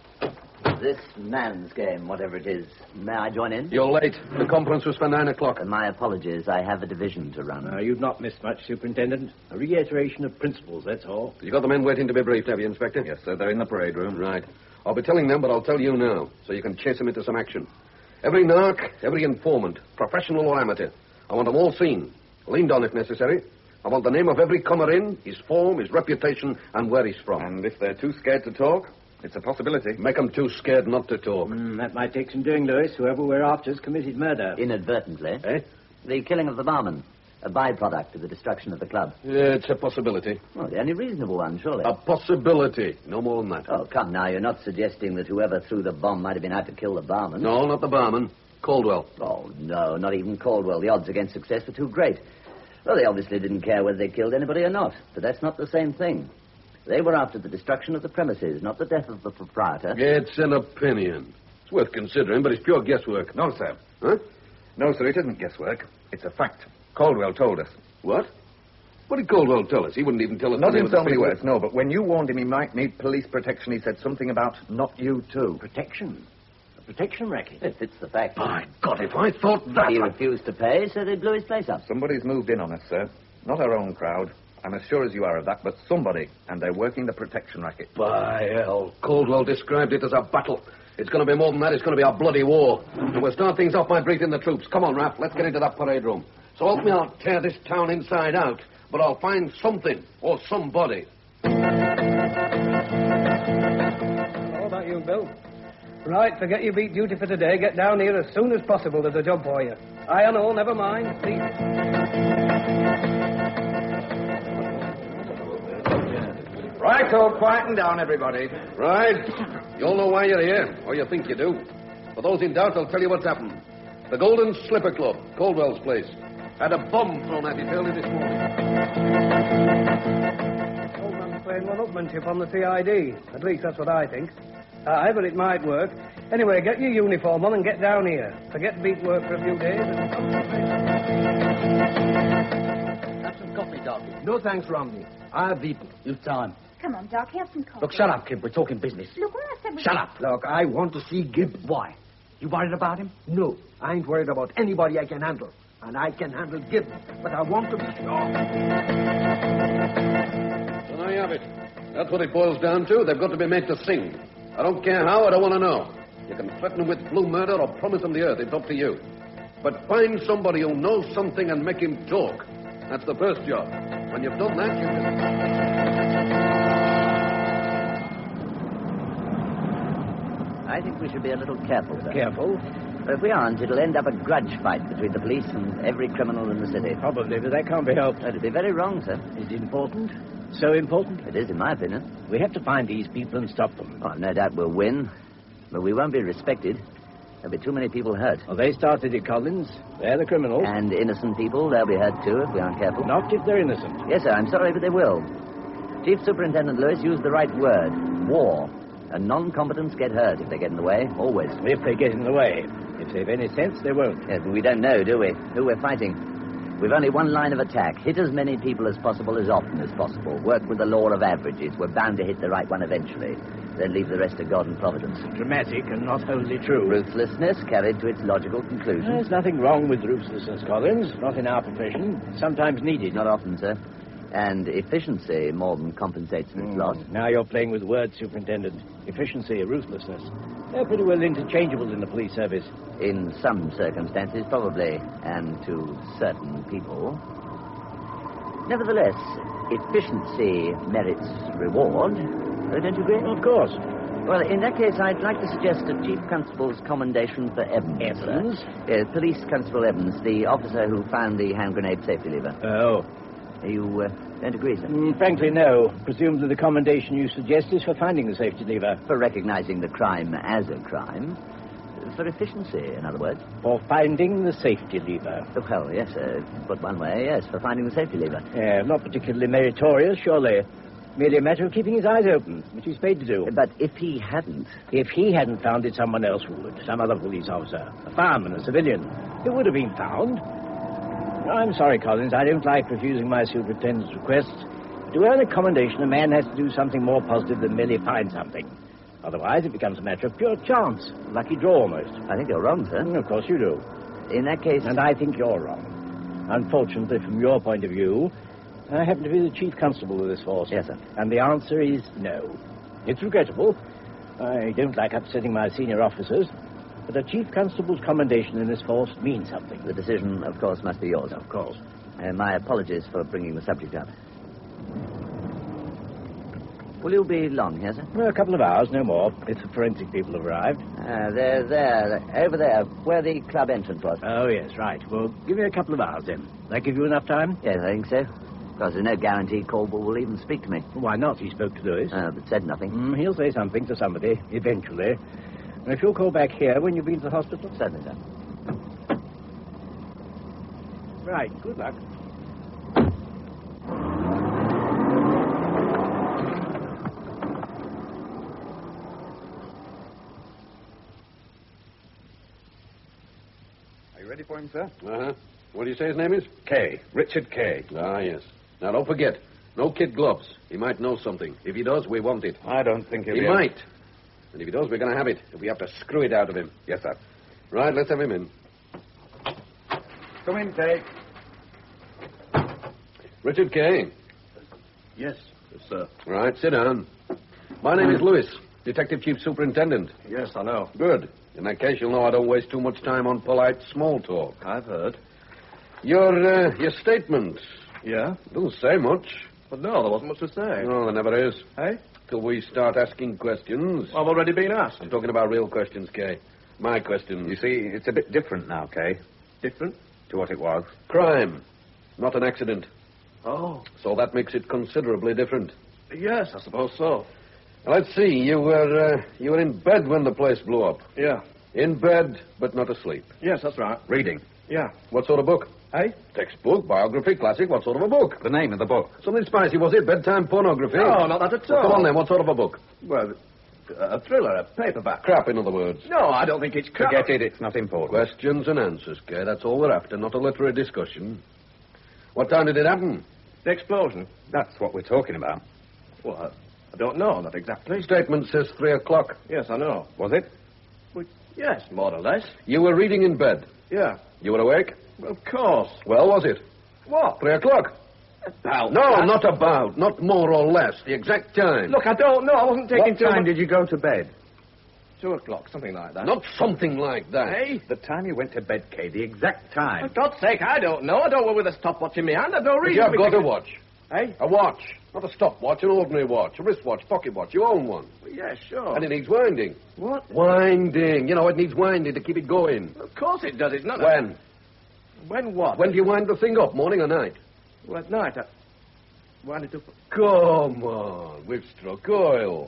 This man's game, whatever it is. May I join in? You're late. The conference was for nine o'clock. And my apologies. I have a division to run. Uh, you've not missed much, Superintendent. A reiteration of principles, that's all. You got the men waiting to be briefed, have you, Inspector? Yes, sir. They're in the parade room. Right. I'll be telling them, but I'll tell you now, so you can chase them into some action. Every narc, every informant, professional or amateur, I want them all seen, leaned on if necessary. I want the name of every comer in, his form, his reputation, and where he's from. And if they're too scared to talk, it's a possibility. Make them too scared not to talk. Mm, that might take some doing, Lewis. Whoever we're after's committed murder. Inadvertently. Eh? The killing of the barman. A byproduct of the destruction of the club. Yeah, it's a possibility. Well, the only reasonable one, surely. A possibility. No more than that. Oh, come now. You're not suggesting that whoever threw the bomb might have been out to kill the barman? No, not the barman. Caldwell. Oh, no, not even Caldwell. The odds against success were too great. Well, they obviously didn't care whether they killed anybody or not. But that's not the same thing. They were after the destruction of the premises, not the death of the proprietor. It's an opinion. It's worth considering, but it's pure guesswork. No, sir. Huh? No, sir, it isn't guesswork. It's a fact. Caldwell told us. What? What did Caldwell tell us? He wouldn't even tell us... Not the name in of the so many people. words, no, but when you warned him he might need police protection, he said something about not you too. Protection? A protection racket? It fits the fact. My God, if I thought that... He refused to pay, so they blew his place up. Somebody's moved in on us, sir. Not our own crowd. I'm as sure as you are of that, but somebody, and they're working the protection racket. By hell, Caldwell described it as a battle. It's going to be more than that. It's going to be a bloody war. And we'll start things off by briefing the troops. Come on, Raph. Let's get into that parade room. So help me, I'll tear this town inside out. But I'll find something or somebody. How about you, Bill? Right, forget your beat duty for today. Get down here as soon as possible. There's a job for you. I know, never mind. See? so. Quieten down, everybody. Right. You all know why you're here, or you think you do. For those in doubt, I'll tell you what's happened. The Golden Slipper Club, Caldwell's place, had a bomb thrown at it early this morning. Old man's playing one-upmanship on the C I D. At least that's what I think. Aye, but it might work. Anyway, get your uniform on and get down here. Forget beat work for a few days and concentrate. Have some coffee, Doc. No thanks, Romney. I've eaten. You've time. Come on, Doc, have some coffee. Look, shut up, kid. We're talking business. Look, what I said was... Shut up. Look, I want to see Gibb. Why? You worried about him? No. I ain't worried about anybody I can handle. And I can handle Gibb. But I want to be sure. So now you have it. That's what it boils down to. They've got to be made to sing. I don't care how, I don't want to know. You can threaten them with blue murder or promise them the earth. It's up to you. But find somebody who knows something and make him talk. That's the first job. When you've done that, you can... I think we should be a little careful, sir. Careful? But if we aren't, it'll end up a grudge fight between the police and every criminal in the city. Probably, but that can't be helped. It'd be very wrong, sir. Is it important? So important? It is, in my opinion. We have to find these people and stop them. Oh, no doubt we'll win. But we won't be respected. There'll be too many people hurt. Well, they started it, Collins. They're the criminals. And innocent people, they'll be hurt too if we aren't careful. Not if they're innocent. Yes, sir, I'm sorry, but they will. Chief Superintendent Lewis used the right word. War. And non-combatants get hurt if they get in the way, always. If they get in the way. If they've any sense, they won't. Yes, but we don't know, do we, who we're fighting. We've only one line of attack. Hit as many people as possible as often as possible. Work with the law of averages. We're bound to hit the right one eventually. Then leave the rest to God and Providence. Dramatic and not wholly true. Ruthlessness carried to its logical conclusion. There's nothing wrong with ruthlessness, Collins. Not in our profession. Sometimes needed. Not often, sir. And efficiency more than compensates for its Mm. loss. Now you're playing with words, Superintendent. Efficiency, ruthlessness. They're pretty well interchangeable in the police service. In some circumstances, probably, and to certain people. Nevertheless, efficiency merits reward. Oh, don't you agree? Of course. Well, in that case, I'd like to suggest a Chief Constable's commendation for Evans. Evans? Uh, Police Constable Evans, the officer who found the hand grenade safety lever. Oh. You uh, don't agree, sir? Mm, frankly, no. Presumably the commendation you suggest is for finding the safety lever. For recognizing the crime as a crime. For efficiency, in other words. For finding the safety lever. Well, yes, sir. Put one way, yes, for finding the safety lever. Yeah, not particularly meritorious, surely. Merely a matter of keeping his eyes open, which he's paid to do. But if he hadn't... If he hadn't found it, someone else would. Some other police officer. A fireman, a civilian. It would have been found. I'm sorry, Collins. I don't like refusing my superintendent's requests. To earn a commendation, a man has to do something more positive than merely find something. Otherwise, it becomes a matter of pure chance. Lucky draw, almost. I think you're wrong, sir. Mm, of course you do. In that case... And I think you're wrong. Unfortunately, from your point of view, I happen to be the chief constable of this force. Yes, sir. And the answer is no. It's regrettable. I don't like upsetting my senior officers. But a chief constable's commendation in this force means something. The decision, of course, must be yours. Of course. Uh, my apologies for bringing the subject up. Will you be long here, sir? Well, a couple of hours, no more, if the forensic people have arrived. Uh, they're there, over there, where the club entrance was. Oh, yes, right. Well, give me a couple of hours, then. That give you enough time? Yes, I think so. Because there's no guarantee Caldwell will even speak to me. Why not? He spoke to Lewis. Uh, but said nothing. Mm, he'll say something to somebody, eventually. And if you'll call back here when you've been to the hospital? Certainly, sir. Right, good luck. Are you ready for him, sir? Uh-huh. What do you say his name is? Kay. Richard Kay. Ah, yes. Now, don't forget, no kid gloves. He might know something. If he does, we want it. I don't think he'll He be... might. And if he does, we're going to have it. If we have to screw it out of him. Yes, sir. Right, let's have him in. Come in, Kay. Richard Kay. Yes. Yes, sir. Right, sit down. My name is Lewis, Detective Chief Superintendent. Yes, I know. Good. In that case, you'll know I don't waste too much time on polite small talk. I've heard. Your, uh, your statement Yeah? doesn't say much. But no, there wasn't much to say. No, there never is. Hey? Till we start asking questions. I've already been asked. I'm talking about real questions, Kay. My questions. You see, it's a bit different now, Kay, Different? to what it was. Crime, not an accident. Oh. So that makes it considerably different. Yes, I suppose so. Let's see. You were uh, you were in bed when the place blew up. Yeah. In bed, but not asleep. Yes, that's right. Reading. Yeah. What sort of book? Hey? Textbook, biography, classic. What sort of a book? The name of the book. Something spicy, was it? Bedtime pornography? No, not that at all. Well, come on then. What sort of a book? Well, a thriller, a paperback. Crap, in other words. No, I don't think it's crap. Forget it. It's not important. Questions and answers, Kay. That's all we're after, not a literary discussion. What time did it happen? The explosion. That's what we're talking about. Well, I, I don't know, not exactly. Statement says three o'clock. Yes, I know. Was it? Well, yes, more or less. You were reading in bed. Yeah. You were awake? Well, of course. Well, was it? What? Three o'clock. About No, that. not about. Not more or less. The exact time. Look, I don't know. I wasn't taking What too time much... did you go to bed? Two o'clock, something like that. Not something like that. Hey? The time you went to bed, Kay. The exact time. For God's sake, I don't know. I don't go with a stopwatch in my hand. I've no But reason you have to got be... a watch. Hey? A watch. Not a stopwatch, an ordinary watch. A wristwatch, pocket watch. You own one. Well, yeah, sure. And it needs winding. What? Winding. You know, it needs winding to keep it going. Of course it does. It's not When? A... When what? When do you wind the thing up, morning or night? Well, at night. I... Wind it up Come on. We've struck oil.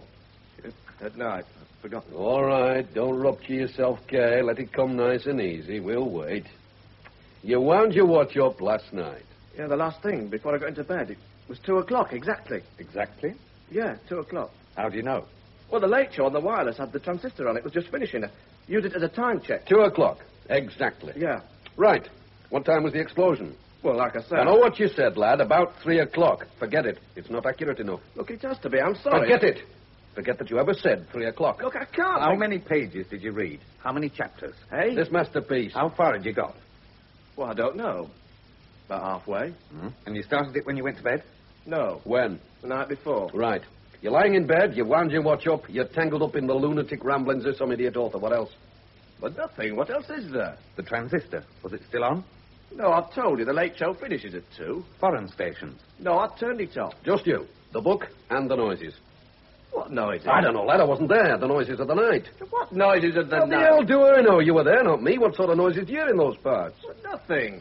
at night. I've forgotten. All right. Don't rupture yourself, Kay. Let it come nice and easy. We'll wait. You wound your watch up last night. Yeah, the last thing, before I got into bed. It was two o'clock, exactly. Exactly? Yeah, two o'clock. How do you know? Well, the late show on the wireless had the transistor on. It was just finishing. I used it as a time check. Two o'clock. Exactly. Yeah. Right. What time was the explosion? Well, like I said... I know what you said, lad. About three o'clock. Forget it. It's not accurate enough. Look, it has to be. I'm sorry. Forget it. Forget that you ever said three o'clock. Look, I can't... How I- many pages did you read? How many chapters? Hey? This masterpiece. How far had you got? Well, I don't know. About halfway. Hmm? And you started it when you went to bed? No. When? The night before. Right. You're lying in bed, you wound your watch up, you're tangled up in the lunatic ramblings of some idiot author. What else? But nothing. What else is there? The transistor. Was it still on? No, I've told you. The late show finishes at two. Foreign stations. No, I turned it off. Just you. The book and the noises. What noises? I don't know, lad. I wasn't there. The noises of the night. What noises of the What the night? hell do I know? You were there, not me. What sort of noises do you hear in those parts? Well, nothing.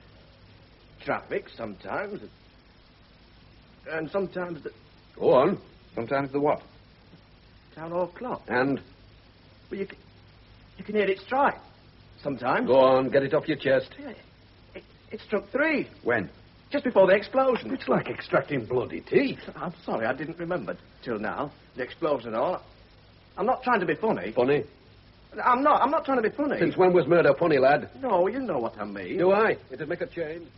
Traffic, sometimes. And sometimes the Go on. Sometimes the what? town hall clock. And? Well, you can, you can hear it strike. Sometimes. Go on. Get it off your chest. Yeah, it, it struck three. When? Just before the explosion. It's like extracting bloody teeth. I'm sorry, I didn't remember till now. The explosion and all. I'm not trying to be funny. Funny? I'm not. I'm not trying to be funny. Since when was murder funny, lad? No, you know what I mean. Do I? It'd make a change.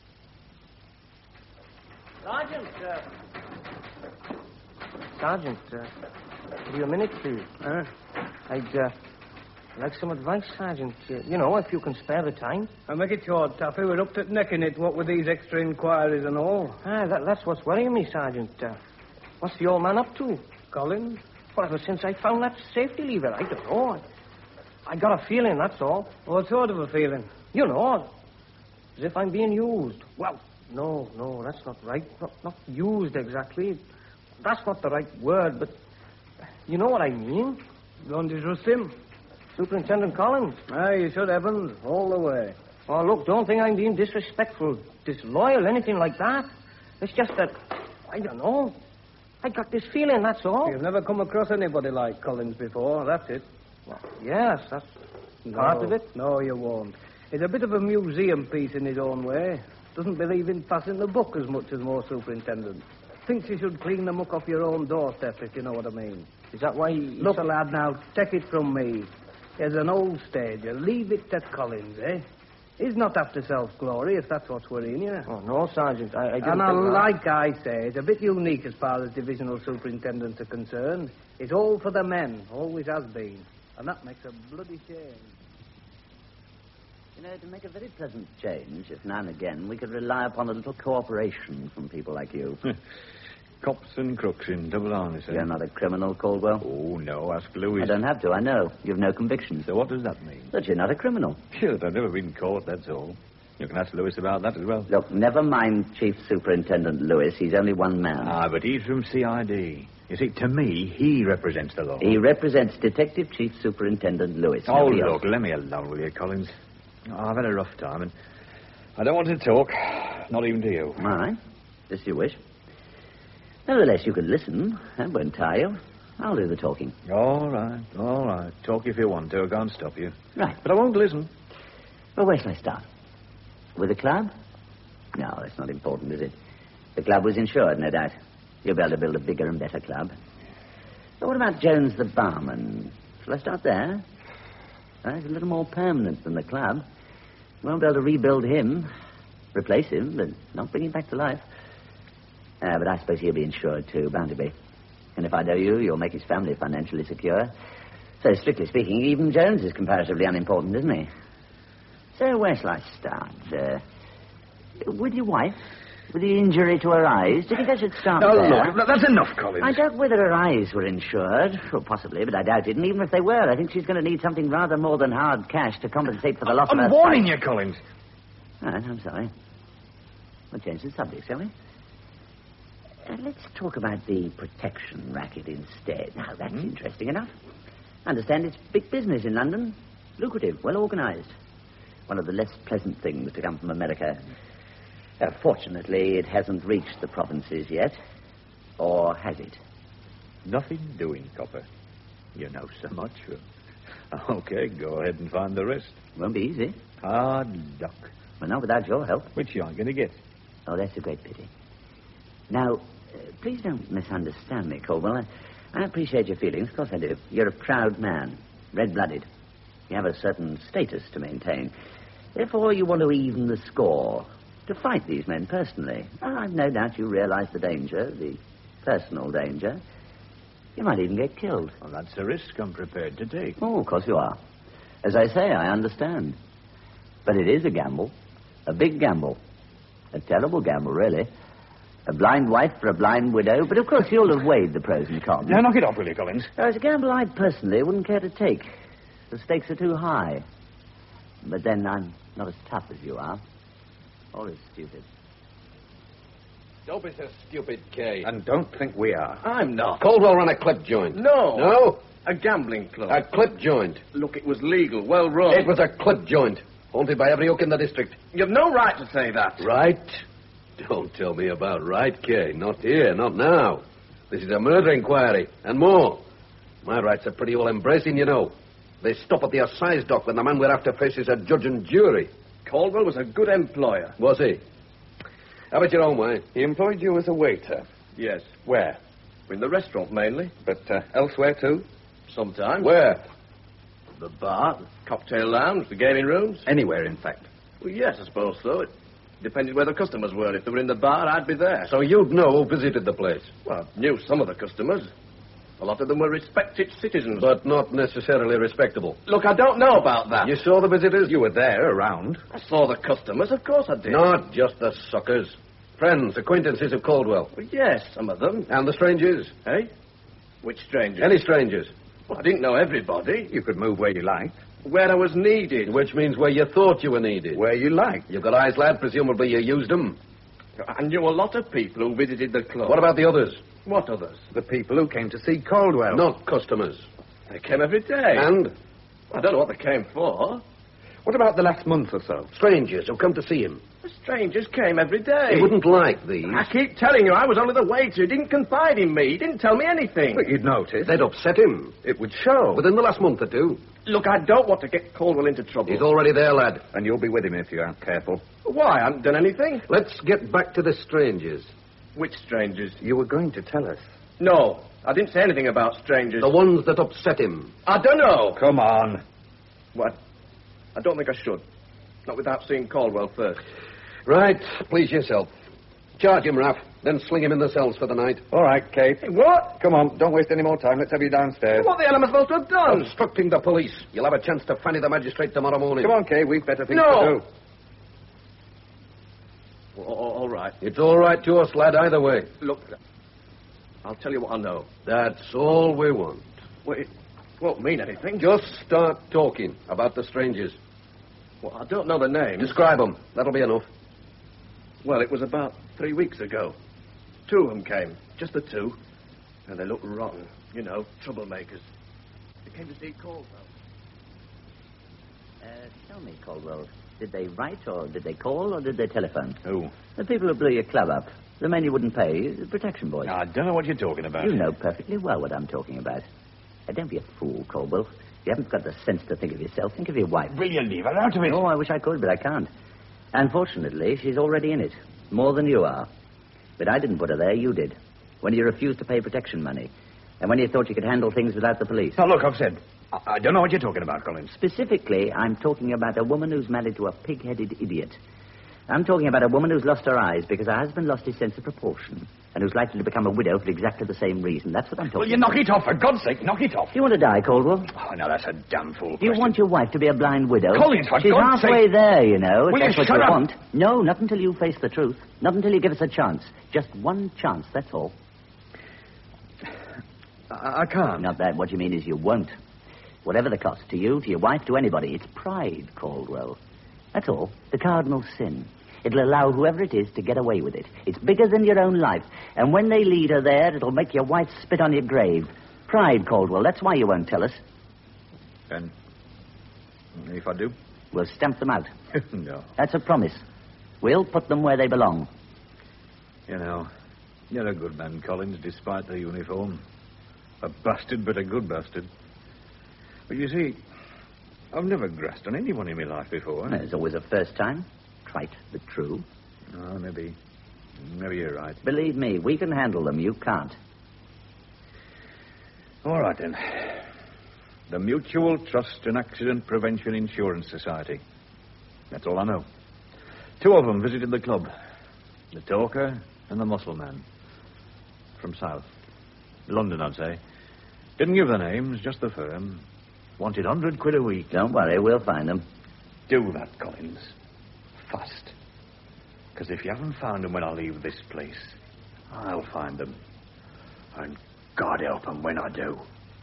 Sergeant, uh... Sergeant, uh... give you a minute, please. Huh? I'd, uh... like some advice, Sergeant. Uh, you know, if you can spare the time. I'll make it short, Taffy. We're up to the neck in it, what with these extra inquiries and all. Ah, that, that's what's worrying me, Sergeant. Uh, what's the old man up to? Collins? Well, ever since I found that safety lever, I don't know. I, I got a feeling, that's all. What sort of a feeling? You know, as if I'm being used. Well, no, no, that's not right. Not, not used exactly. That's not the right word, but you know what I mean. Don't you trust him? Superintendent Collins. Ah, you should, Evans, all the way. Oh, look, don't think I'm being disrespectful, disloyal, anything like that. It's just that, I don't know. I got this feeling, that's all. You've never come across anybody like Collins before, that's it. Well, yes, that's part no, of it. No, you won't. He's a bit of a museum piece in his own way. Doesn't believe in passing the book as much as most superintendents. Thinks you should clean the muck off your own doorstep, if you know what I mean. Is that why... Look, lad, now, take it from me. As an old stager, leave it to Collins, eh? He's not after self-glory, if that's what's worrying you. Oh, no, Sergeant, I, I didn't And think that. like I say, it's a bit unique as far as divisional superintendents are concerned. It's all for the men, always has been. And that makes a bloody shame. You know, to make a very pleasant change, if now and again we could rely upon a little cooperation from people like you. Cops and crooks in double harness, eh? You're not a criminal, Caldwell. Oh, no, ask Louis. I don't have to, I know. You've no convictions. So what does that mean? That you're not a criminal. Sure, I've never been caught, that's all. You can ask Louis about that as well. Look, never mind Chief Superintendent Lewis. He's only one man. Ah, but he's from C I D. You see, to me, he represents the law. He represents Detective Chief Superintendent Lewis. Oh, Nobody look, else. let me alone, will you, Collins? Oh, I've had a rough time, and I don't want to talk, not even to you. All right, just you wish. Nevertheless, you can listen. That won't tire you. I'll do the talking. All right, all right. Talk if you want to. I can't stop you. Right. But I won't listen. Well, where shall I start? With the club? No, that's not important, is it? The club was insured, no doubt. You'll be able to build a bigger and better club. But what about Jones the barman? Shall I start there? Uh, he's a little more permanent than the club. Won't be able to rebuild him, replace him, but not bring him back to life. Uh, but I suppose he'll be insured too, bound to be. And if I know you, you'll make his family financially secure. So, strictly speaking, even Jones is comparatively unimportant, isn't he? So, where shall I start? Uh, with your wife? With the injury to her eyes? Do you think I should start No, there? look, that's enough, Collins. I doubt whether her eyes were insured. Well, possibly, but I doubt it. And even if they were, I think she's going to need something rather more than hard cash to compensate for the loss I'm of her warning sight. you, Collins. All right, I'm sorry. We'll change the subject, shall we? Uh, let's talk about the protection racket instead. Now, that's Hmm? interesting enough. I understand it's big business in London. Lucrative, well organized. One of the less pleasant things to come from America. Uh, fortunately, it hasn't reached the provinces yet. Or has it? Nothing doing, Copper. You know so much. Okay, go ahead and find the rest. Won't be easy. Hard luck. Well, not without your help. Which you aren't going to get. Oh, that's a great pity. Now, uh, please don't misunderstand me, Caldwell. I, I appreciate your feelings. Of course I do. You're a proud man. Red-blooded. You have a certain status to maintain. Therefore, you want to even the score. To fight these men personally. Oh, I've no doubt you realize the danger, the personal danger. You might even get killed. Well, that's a risk I'm prepared to take. Oh, of course you are. As I say, I understand. But it is a gamble. A big gamble. A terrible gamble, really. A blind wife for a blind widow. But, of course, you'll have weighed the pros and cons. Now, knock it off, will you, Collins? Uh, it's a gamble I personally wouldn't care to take. The stakes are too high. But then I'm not as tough as you are. Or as stupid. Don't be so stupid, Kay. And don't think we are. I'm not. Caldwell ran a clip joint. No. No? A gambling club. A clip joint. Look, it was legal, well run. It was a clip joint. Haunted by every hook in the district. You've no right to say that. Right? Don't tell me about right, Kay. Not here, not now. This is a murder inquiry, and more. My rights are pretty all-embracing, you know. They stop at the assize dock when the man we're after faces a judge and jury. Caldwell was a good employer. Was he? Have it your own way. He employed you as a waiter. Yes. Where? In the restaurant, mainly. But uh, elsewhere, too? Sometimes. Where? The bar, the cocktail lounge, the gaming rooms. Anywhere, in fact. Well, yes, I suppose so. It depended where the customers were. If they were in the bar, I'd be there. So you'd know who visited the place? Well, I knew some of the customers. A lot of them were respected citizens. But not necessarily respectable. Look, I don't know about that. You saw the visitors? You were there, around. I saw the customers, of course I did. Not just the suckers. Friends, acquaintances of Caldwell. Well, yes, some of them. And the strangers? Eh? Which strangers? Any strangers? Well, I didn't know everybody. You could move where you liked. Where I was needed. Which means where you thought you were needed. Where you liked. You've got eyes, lad. Presumably you used them. I knew a lot of people who visited the club. What about the others? What others? The people who came to see Caldwell. Not customers. They came every day. And? I don't know what they came for. What about the last month or so? Strangers who come to see him. The strangers came every day. He wouldn't like these. I keep telling you, I was only the waiter. He didn't confide in me. He didn't tell me anything. But you'd notice. They'd upset him. It would show. Within the last month or two. Look, I don't want to get Caldwell into trouble. He's already there, lad. And you'll be with him if you aren't careful. Why? I haven't done anything. Let's get back to the strangers. Which strangers? You were going to tell us. No, I didn't say anything about strangers. The ones that upset him. I don't know. Come on. What? I don't think I should. Not without seeing Caldwell first. Right. Please yourself. Charge him, Raff. Then sling him in the cells for the night. All right, Kate. Hey, what? Come on. Don't waste any more time. Let's have you downstairs. What the hell am I supposed to have done? Obstructing the police. You'll have a chance to fanny the magistrate tomorrow morning. Come on, Kate. We've better things No. to do. Well, all right. It's all right to us, lad, either way. Look, I'll tell you what I know. That's all we want. Well, it won't mean anything. Just start talking about the strangers. Well, I don't know the names. Describe them. That'll be enough. Well, it was about three weeks ago. Two of them came. Just the two. And they looked rotten. You know, troublemakers. They came to see Caldwell. Uh, tell me, Caldwell, did they write or did they call or did they telephone? Who? The people who blew your club up. The man you wouldn't pay is the protection boy. I don't know what you're talking about. You know perfectly well what I'm talking about. Now, don't be a fool, Caldwell. You haven't got the sense to think of yourself. Think of your wife. Will you leave her out of it? Oh, I wish I could, but I can't. Unfortunately, she's already in it. More than you are. But I didn't put her there, you did. When you refused to pay protection money. And when you thought you could handle things without the police. Now, look, I've said, I, I don't know what you're talking about, Collins. Specifically, I'm talking about a woman who's married to a pig-headed idiot. I'm talking about a woman who's lost her eyes because her husband lost his sense of proportion. And who's likely to become a widow for exactly the same reason. That's what I'm talking Well, you about. knock it off, for God's sake, knock it off. Do you want to die, Caldwell? Oh, now, that's a damn fool Do you question. want your wife to be a blind widow? Collins, for She's God's halfway sake. there, you know, if Will that's you what shut you up? want. No, not until you face the truth. Not until you give us a chance. Just one chance, that's all. I, I can't. Not that. What you mean is you won't. Whatever the cost, to you, to your wife, to anybody, it's pride, Caldwell. That's all. The cardinal sin. It'll allow whoever it is to get away with it. It's bigger than your own life. And when they lead her there, it'll make your wife spit on your grave. Pride, Caldwell. That's why you won't tell us. And if I do? We'll stamp them out. No. That's a promise. We'll put them where they belong. You know, you're a good man, Collins, despite the uniform. A bastard, but a good bastard. But you see, I've never grassed on anyone in my life before. There's always a first time. Trite, but true. Oh, maybe... Maybe you're right. Believe me, we can handle them. You can't. All right, then. The Mutual Trust and Accident Prevention Insurance Society. That's all I know. Two of them visited the club. The talker and the muscle man. From South. London, I'd say. Didn't give their names, just the firm. Wanted a hundred quid a week. Don't worry, we'll find them. Do that, Collins. Fast. Because if you haven't found them when I leave this place, I'll find them. And God help them when I do.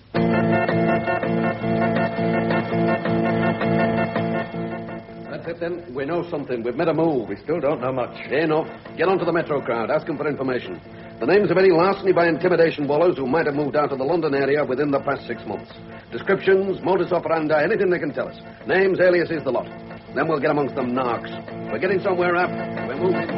That's it, then. We know something. We've made a move. We still don't know much. Enough. Get onto the Metro crowd. Ask them for information. The names of any larceny by intimidation wallers who might have moved out of the London area within the past six months. Descriptions, modus operandi, anything they can tell us. Names, aliases, the lot. Then we'll get amongst them narcs. We're getting somewhere, Rap. We're moving.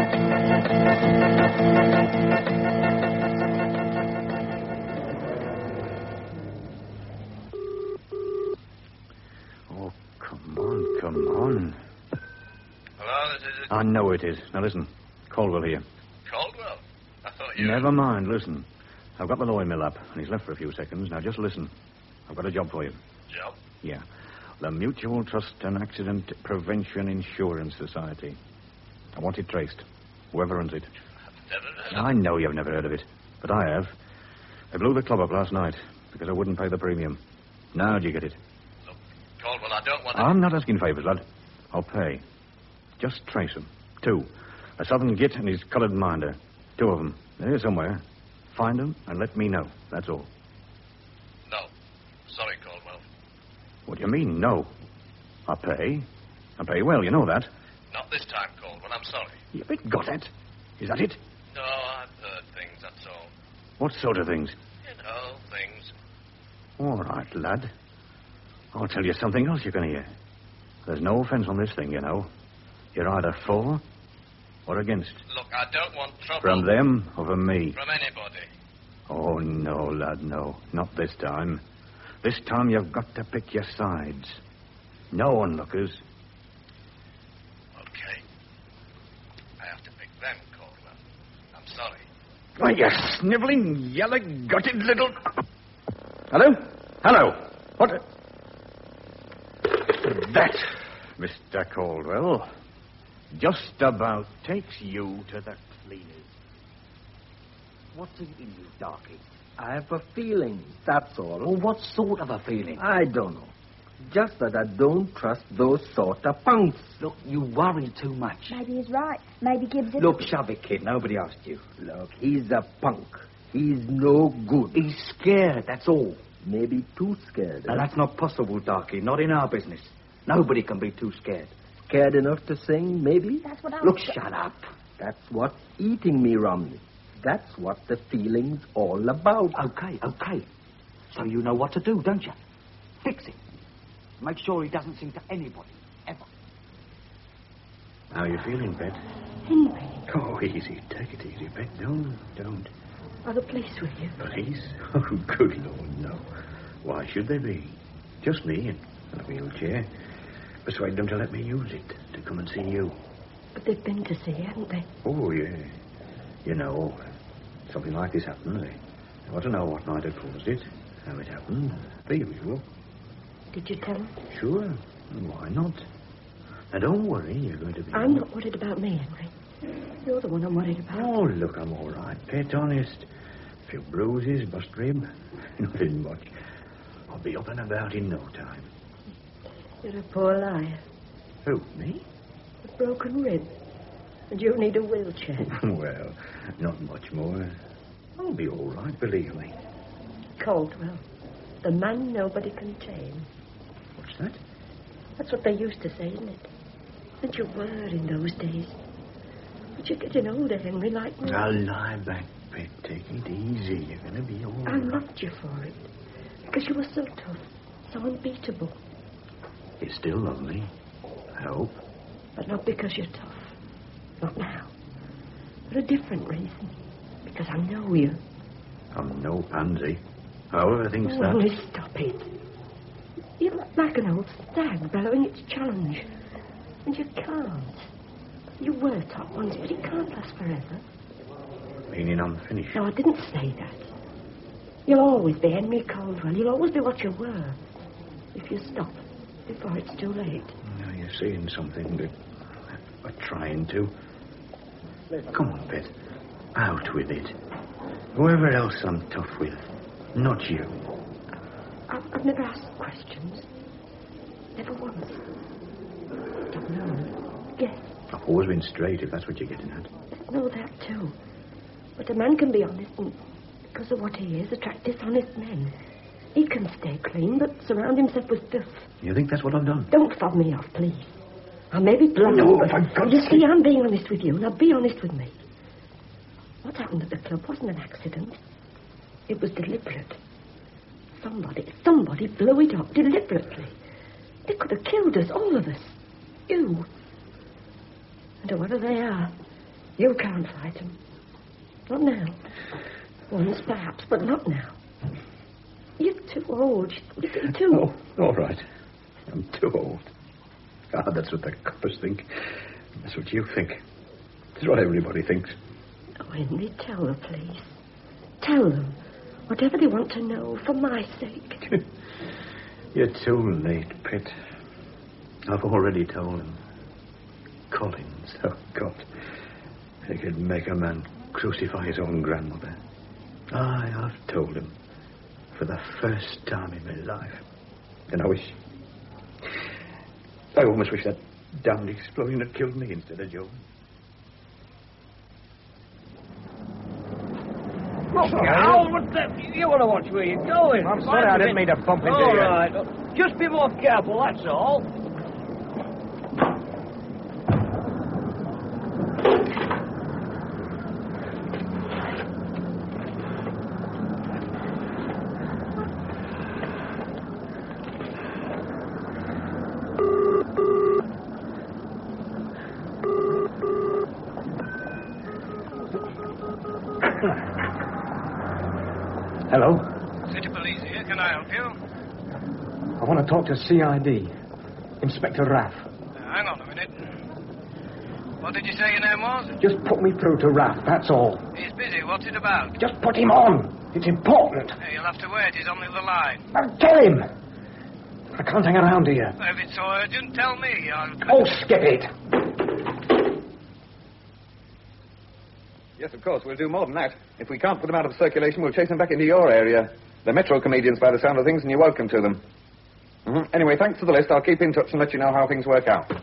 Oh, come on, come on. Hello, this is... I know it is. Now listen. Caldwell here. Caldwell? I thought you... Never mind, listen. I've got the lawyer mill up, and he's left for a few seconds. Now just listen. I've got a job for you. Job? Yeah. The Mutual Trust and Accident Prevention Insurance Society. I want it traced. Whoever runs it. I've never heard of I know you've never heard of it, but I have. They blew the club up last night because I wouldn't pay the premium. Now do you get it? Look, Caldwell, I don't want to... I'm not asking favours, lad. I'll pay. Just trace them. Two. A southern git and his coloured minder. Two of them. They're here somewhere. Find them and let me know. That's all. No. Sorry, Caldwell. What do you mean, no? I pay. I pay well, you know that. Not this time, Caldwell. I'm sorry. You ain't got it. Is that it? No, I've heard things, that's all. What sort of things? You know, things. All right, lad. I'll tell you something else you can hear. There's no offence on this thing, you know. You're either for or against. Look, I don't want trouble. From them or from me? From anybody. Oh, no, lad, no. Not this time. This time you've got to pick your sides. No onlookers. Okay. I have to pick them, Caldwell. I'm sorry. Why, you snivelling, yellow-gutted little... Hello? Hello? What? That, Mister Caldwell, just about takes you to the cleaners. What's eating you, Darky? I have a feeling, that's all. Well, what sort of a feeling? I don't know. Just that I don't trust those sort of punks. Look, you worry too much. Maybe he's right. Maybe Gibbs didn't. Look, shove it, kid. Nobody asked you. Look, he's a punk. He's no good. He's scared, that's all. Maybe too scared. Now, eh? that's not possible, Darky. Not in our business. Nobody can be too scared. Scared enough to sing, maybe? That's what I Look, was... shut up. That's what's eating me, Romney. That's what the feeling's all about. Okay, okay. So you know what to do, don't you? Fix it. Make sure he doesn't sing to anybody, ever. How are you feeling, Pet? Henry, Oh, easy. Take it easy, Pet. Don't, don't. Are the police with you? Police? Oh, good Lord, no. Why should they be? Just me and a wheelchair. Persuade them to let me use it, to come and see you. But they've been to see you, haven't they? Oh, yeah. You know, something like this happened. They, they want to know what might have caused it, how it happened, the usual. Did you tell them? Sure. Why not? Now, don't worry. You're going to be... I'm not worried about me, Henry. You're the one I'm worried about. Oh, look, I'm all right, Pet, honest. A few bruises, bust rib. Nothing much. I'll be up and about in no time. You're a poor liar. Who, me? A broken rib. And you need a wheelchair. Well, not much more. I'll be all right, believe me. Caldwell. The man nobody can tame. What's that? That's what they used to say, isn't it? And you were in those days. But you're getting older, Henry, like me. Now, lie back, Pet. Take it easy. You're going to be all right. I loved you for it. Because you were so tough, so unbeatable. You still love me, I hope. But not because you're tough. Not now. For a different reason. Because I know you. I'm no pansy. However thinks oh, that. Only stop it. You're like an old stag bellowing its challenge. And you can't. You were top once, but it can't last forever. Meaning I'm finished? No, I didn't say that. You'll always be Henry Caldwell. You'll always be what you were. If you stop before it's too late. Now you're saying something that... Or trying to. Come on, Pet. Out with it. Whoever else I'm tough with. Not you. I've, I've never asked questions. Never once. Don't know. Yes. I've always been straight, if that's what you're getting at. Know that, too. But a man can be honest and, because of what he is, attract dishonest men. He can stay clean, but surround himself with filth. You think that's what I've done? Don't fob me off, please. I may be blind, No, but for God's you see, sake. I'm being honest with you. Now, be honest with me. What happened at the club wasn't an accident. It was deliberate. Somebody, somebody blew it up deliberately. They could have killed us, all of us. You. And whoever they are, you can't fight them. Not now. Once, perhaps, but not now. You're too old. You're too... Oh, all right. I'm too old. Ah, that's what the coppers think. That's what you think. That's what everybody thinks. Oh, Henry, tell the police. Tell them. Whatever they want to know, for my sake. You're too late, Pet. I've already told him. Collins, oh, God. He could make a man crucify his own grandmother. Aye, I've told him. For the first time in my life. And I wish... I almost wish that damned explosion had killed me instead of Joe. Look, Al, what the... You want to watch where you're going. I'm sorry, I didn't mean to bump into all you. All right. Just be more careful, that's all. Hello? City Police here. Can I help you? I want to talk to C I D. Inspector Raff. Uh, hang on a minute. What did you say your name was? Just put me through to Raff, that's all. He's busy. What's it about? Just put him on. It's important. Uh, you'll have to wait. He's on the other line. Now tell him. I can't hang around here. Well, if it's so urgent, tell me. I'll... Oh, skip it. Yes, of course. We'll do more than that. If we can't put them out of circulation, we'll chase them back into your area. They're metro comedians by the sound of things, and you're welcome to them. Mm-hmm. Anyway, thanks for the list. I'll keep in touch and let you know how things work out.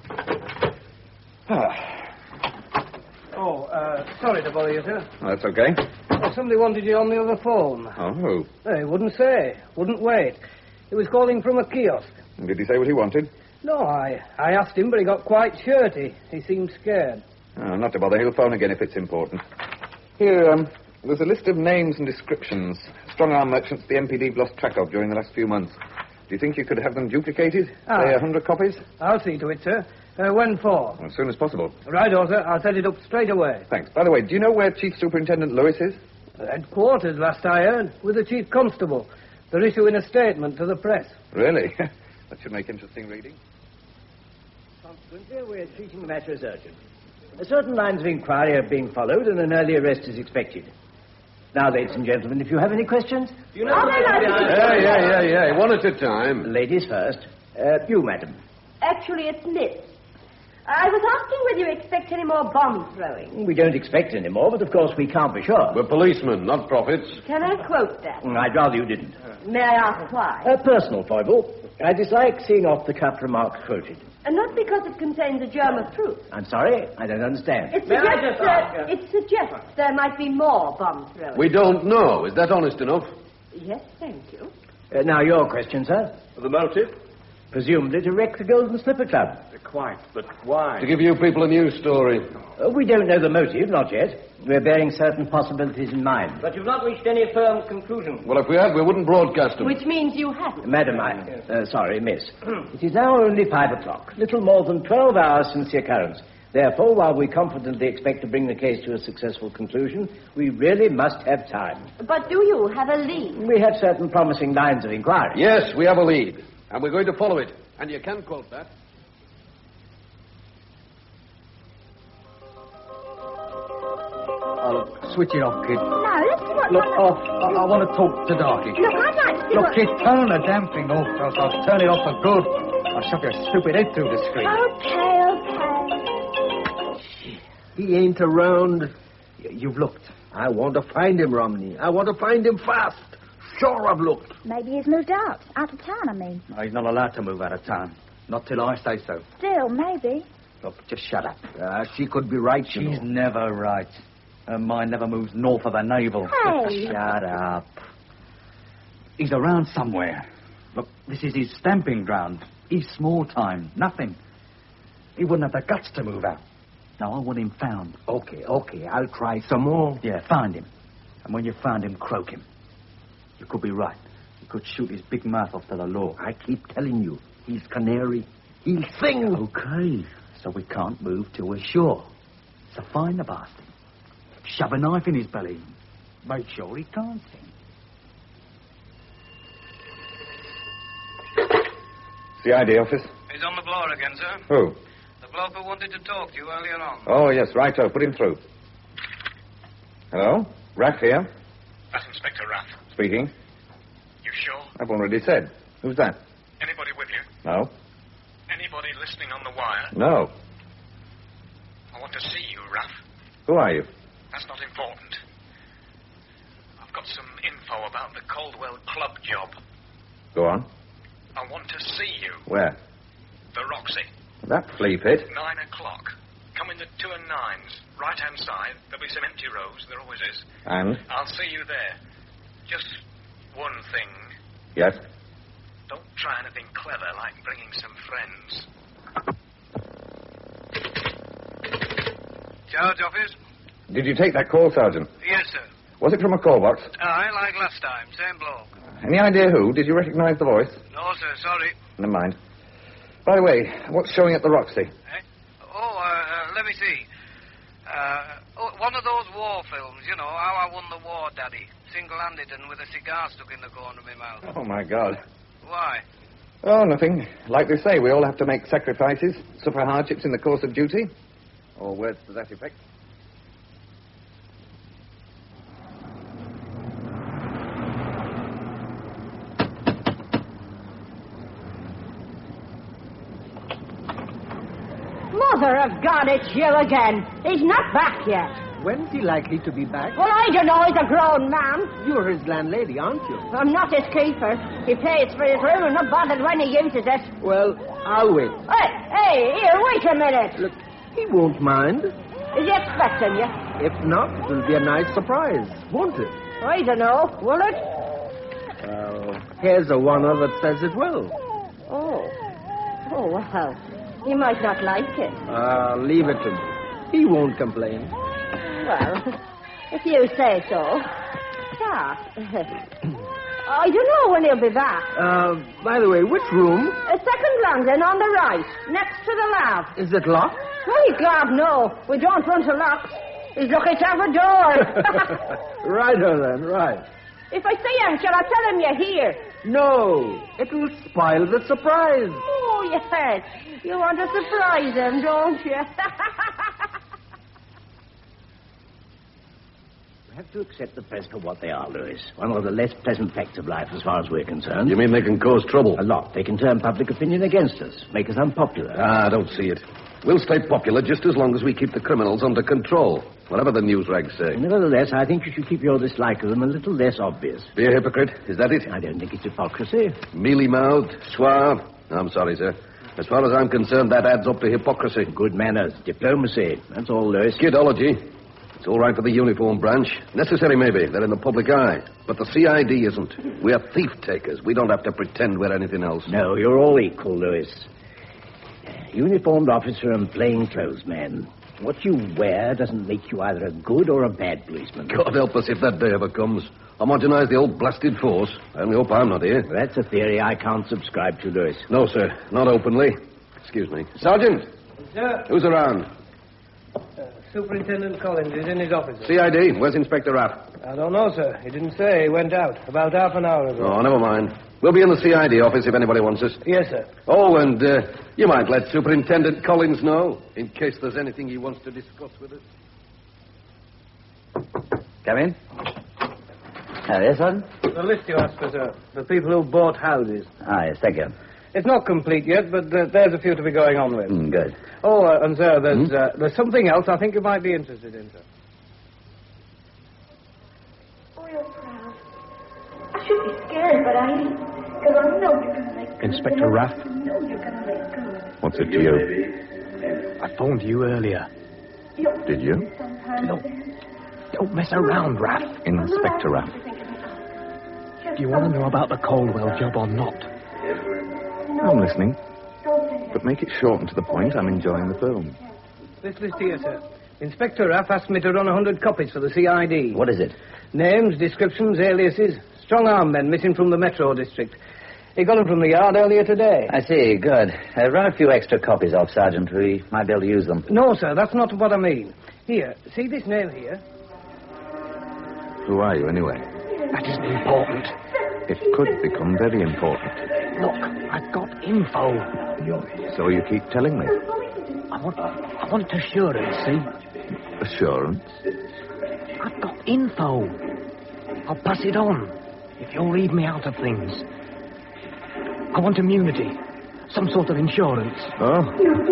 Oh, uh, sorry to bother you, sir. That's okay. Uh, somebody wanted you on the other phone. Oh, who? Uh, he wouldn't say. Wouldn't wait. He was calling from a kiosk. And did he say what he wanted? No, I, I asked him, but he got quite shirty. He seemed scared. Oh, not to bother. He'll phone again if it's important. Here, um, there's a list of names and descriptions. Strong-arm merchants the M P D've lost track of during the last few months. Do you think you could have them duplicated? Ah. Say a hundred copies? I'll see to it, sir. Uh, when for? As soon as possible. Right, sir. I'll set it up straight away. Thanks. By the way, do you know where Chief Superintendent Lewis is? Headquarters, last I heard, with the Chief Constable. They're issuing a statement to the press. Really? That should make interesting reading. Consequently, we're treating the matter as urgent. Certain lines of inquiry are being followed, and an early arrest is expected. Now, ladies and gentlemen, if you have any questions... You know... Yeah, yeah, yeah, yeah. One at a time. Ladies first. Uh, you, madam. Actually, it's Miss. I was asking whether you expect any more bomb throwing. We don't expect any more, but of course we can't be sure. We're policemen, not prophets. Can I quote that? I'd rather you didn't. May I ask why? A personal foible. I dislike seeing off-the-cuff remarks quoted. And not because it contains a germ of truth. I'm sorry, I don't understand. It suggests, uh, it suggests there might be more bomb throwing. We don't know. Is that honest enough? Yes, thank you. Uh, now, your question, sir. The motive? Presumably to wreck the Golden Slipper Club. Quite, but why? To give you people a news story. Uh, we don't know the motive, not yet. We're bearing certain possibilities in mind. But you've not reached any firm conclusion. Well, if we had, we wouldn't broadcast them. Which means you haven't. Madam, I... Uh, sorry, miss. It is now only five o'clock. Little more than twelve hours since the occurrence. Therefore, while we confidently expect to bring the case to a successful conclusion, we really must have time. But do you have a lead? We have certain promising lines of inquiry. Yes, we have a lead. And we're going to follow it. And you can quote that. Oh, look, switch it off, kid. No, listen what... Look, off. I, I want to talk to Darky. Look, I'd like to see Look, what... kid, turn the damn thing off, else I'll turn it off for good. I'll shove your stupid head through the screen. Okay, okay. He ain't around. Y- You've looked. I want to find him, Romney. I want to find him fast. Sure, I've looked. Maybe he's moved out. Out of town, I mean. No, he's not allowed to move out of town. Not till I say so. Still, maybe. Look, just shut up. Uh, she could be right, you She's know. never right. Her mind never moves north of the navel. Hey. Shut up. He's around somewhere. Look, this is his stamping ground. He's small time. Nothing. He wouldn't have the guts to move out. Now, I want him found. Okay, okay. I'll try some more. Yeah, find him. And when you find him, croak him. You could be right. You could shoot his big mouth off to the law. I keep telling you, he's canary. He'll sing. Okay. So we can't move till we're sure. So find the bastard. Shove a knife in his belly. Make sure he can't sing. C I D office? He's on the floor again, sir. Who? The bloke who wanted to talk to you earlier on. Oh, yes, righto. Put him through. Hello? Raff here. That's Inspector Raff. Speaking. You sure? I've already said. Who's that? Anybody with you? No. Anybody listening on the wire? No. I want to see you, Raff. Who are you? That's not important. I've got some info about the Caldwell Club job. Go on. I want to see you. Where? The Roxy. That flea pit. Nine o'clock. Come in the two and nines. Right-hand side. There'll be some empty rows. There always is. And? I'll see you there. Just one thing. Yes? Don't try anything clever like bringing some friends. Charge office? Did you take that call, Sergeant? Yes, sir. Was it from a call box? Aye, like last time. Same bloke. Any idea who? Did you recognize the voice? No, sir. Sorry. Never mind. By the way, what's showing at the Roxy? Eh? Oh, uh, uh, let me see. Uh, oh, one of those war films, you know, How I Won the War, Daddy. Single-handed and with a cigar stuck in the corner of my mouth. Oh, my God. Why? Oh, nothing. Like they say, we all have to make sacrifices, suffer hardships in the course of duty. Or words to that effect. Mother of God, it's you again. He's not back yet. When's he likely to be back? Well, I don't know. He's a grown man. You're his landlady, aren't you? I'm not his keeper. He pays for his room and not bothered when he uses it. Well, I'll wait. Hey, hey, here, wait a minute. Look, he won't mind. Is he expecting you? If not, it'll be a nice surprise, won't it? I don't know. Will it? Well, here's a one-er that says it will. Oh. Oh, well. He might not like it. Ah, uh, leave it to me. He won't complain. Well, if you say so. Yeah. I don't know when he'll be back. Uh, by the way, which room? A second landing on the right, next to the lab. Is it locked? Oh, glad no. We don't want to lock. He's lucky to have a door. Righto then, right. If I see him, shall I tell him you're here? No, it'll spoil the surprise. Oh, yes. You want to surprise him, don't you? We have to accept the press for what they are, Lewis. One of the less pleasant facts of life as far as we're concerned. You mean they can cause trouble? A lot. They can turn public opinion against us, make us unpopular. Ah, I don't see it. We'll stay popular just as long as we keep the criminals under control, whatever the news rags say. Nevertheless, I think you should keep your dislike of them a little less obvious. Be a hypocrite, is that it? I don't think it's hypocrisy. Mealy-mouthed, suave. I'm sorry, sir. As far as I'm concerned, that adds up to hypocrisy. Good manners, diplomacy. That's all, Lewis. Kidology. It's all right for the uniform branch. Necessary, maybe. They're in the public eye. But the C I D isn't. We're thief-takers. We don't have to pretend we're anything else. No, you're all equal, Lewis. Uniformed officer and plainclothes man. What you wear doesn't make you either a good or a bad policeman. God help us if that day ever comes. Homogenize the old blasted force. I only hope I'm not here. That's a theory I can't subscribe to, Lewis. No, sir. Not openly. Excuse me. Sergeant! Sir? Who's around? Uh, Superintendent Collins is in his office. C I D. Where's Inspector Rapp? I don't know, sir. He didn't say. He went out about half an hour ago. Oh, never mind. We'll be in the C I D office if anybody wants us. Yes, sir. Oh, and uh, you might let Superintendent Collins know, in case there's anything he wants to discuss with us. Come in. Oh, yes, Sergeant? The list you asked for, sir. The people who bought houses. Ah, yes, thank you. It's not complete yet, but uh, there's a few to be going on with. Mm, good. Oh, uh, and, sir, there's, Hmm? uh, there's something else I think you might be interested in, sir. Oh, you're proud. I should be scared, but I ain't. Because I know you're going to let go. Inspector Raff? I know you're going to let go. What's it to you? I phoned you earlier. Did you? Look, don't mess around, Raff. Inspector Raff. Do you want to know about the Caldwell job or not? I'm listening. But make it short and to the point. I'm enjoying the film. This list here, sir. Inspector Raff asked me to run a hundred copies for the C I D. What is it? Names, descriptions, aliases, strong-arm men missing from the Metro District. He got them from the yard earlier today. I see, good. Uh, run a few extra copies off, Sergeant. We might be able to use them. No, sir, that's not what I mean. Here, see this name here? Who are you, anyway? That isn't important. It could become very important. Look, I've got info. So you keep telling me. I want, I want assurance, see? Assurance? I've got info. I'll pass it on if you'll leave me out of things. I want immunity. Some sort of insurance. Oh?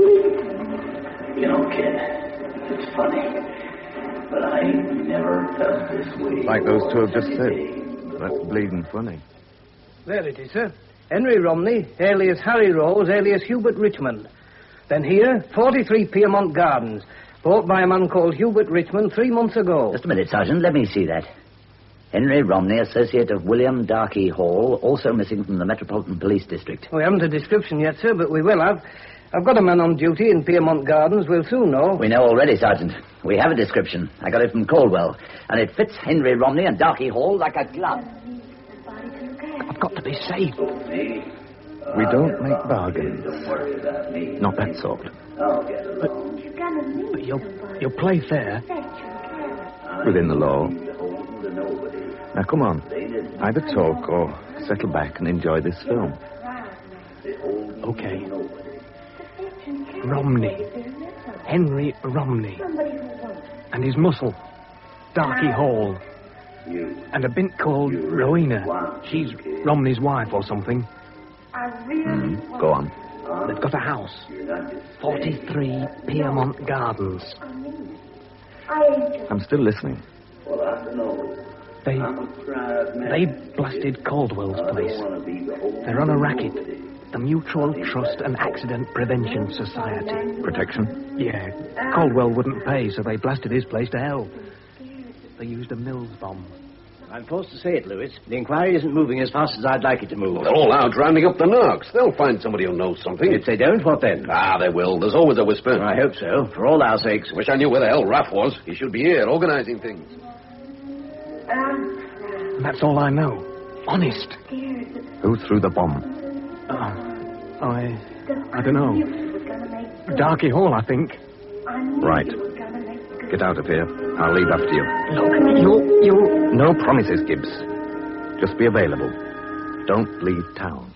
You know, kid, it's funny, but I ain't never felt this way. Like those two have just said. That's bleeding funny. There it is, sir. Henry Romney, alias Harry Rose, alias Hubert Richmond. Then here, forty-three Piermont Gardens, bought by a man called Hubert Richmond three months ago. Just a minute, Sergeant. Let me see that. Henry Romney, associate of William Darkey Hall, also missing from the Metropolitan Police District. We haven't a description yet, sir, but we will have. I've got a man on duty in Piermont Gardens. We'll soon know. We know already, Sergeant. We have a description. I got it from Caldwell. And it fits Henry Romney and Darkey Hall like a glove. I've got to be safe. We don't make bargains. Not that sort. But, but you'll, you'll play fair. Within the law. Now, come on. Either talk or settle back and enjoy this film. Okay. Romney. Henry Romney. And his muscle. Darkey Hall. And a bint called Rowena. She's Romney's wife or something. Mm, go on. They've got a house. forty-three Piermont Gardens. I'm still listening. They... They blasted Caldwell's place. They're on a racket. The Mutual Trust and Accident Prevention Society. Protection? Yeah. Caldwell wouldn't pay, so they blasted his place to hell. They used a Mills bomb. I'm forced to say it, Lewis. The inquiry isn't moving as fast as I'd like it to move. Well, they're all out rounding up the narcs. They'll find somebody who knows something. If they don't, what then? Ah, they will. There's always a whisper. I hope so, for all our sakes. Wish I knew where the hell Raff was. He should be here, organizing things. And that's all I know. Honest. Who threw the bomb? Uh, I... I don't know. Darky Hall, I think. Right. Get out of here. I'll leave after you. Look, you... you... No promises, Gibbs. Just be available. Don't leave town.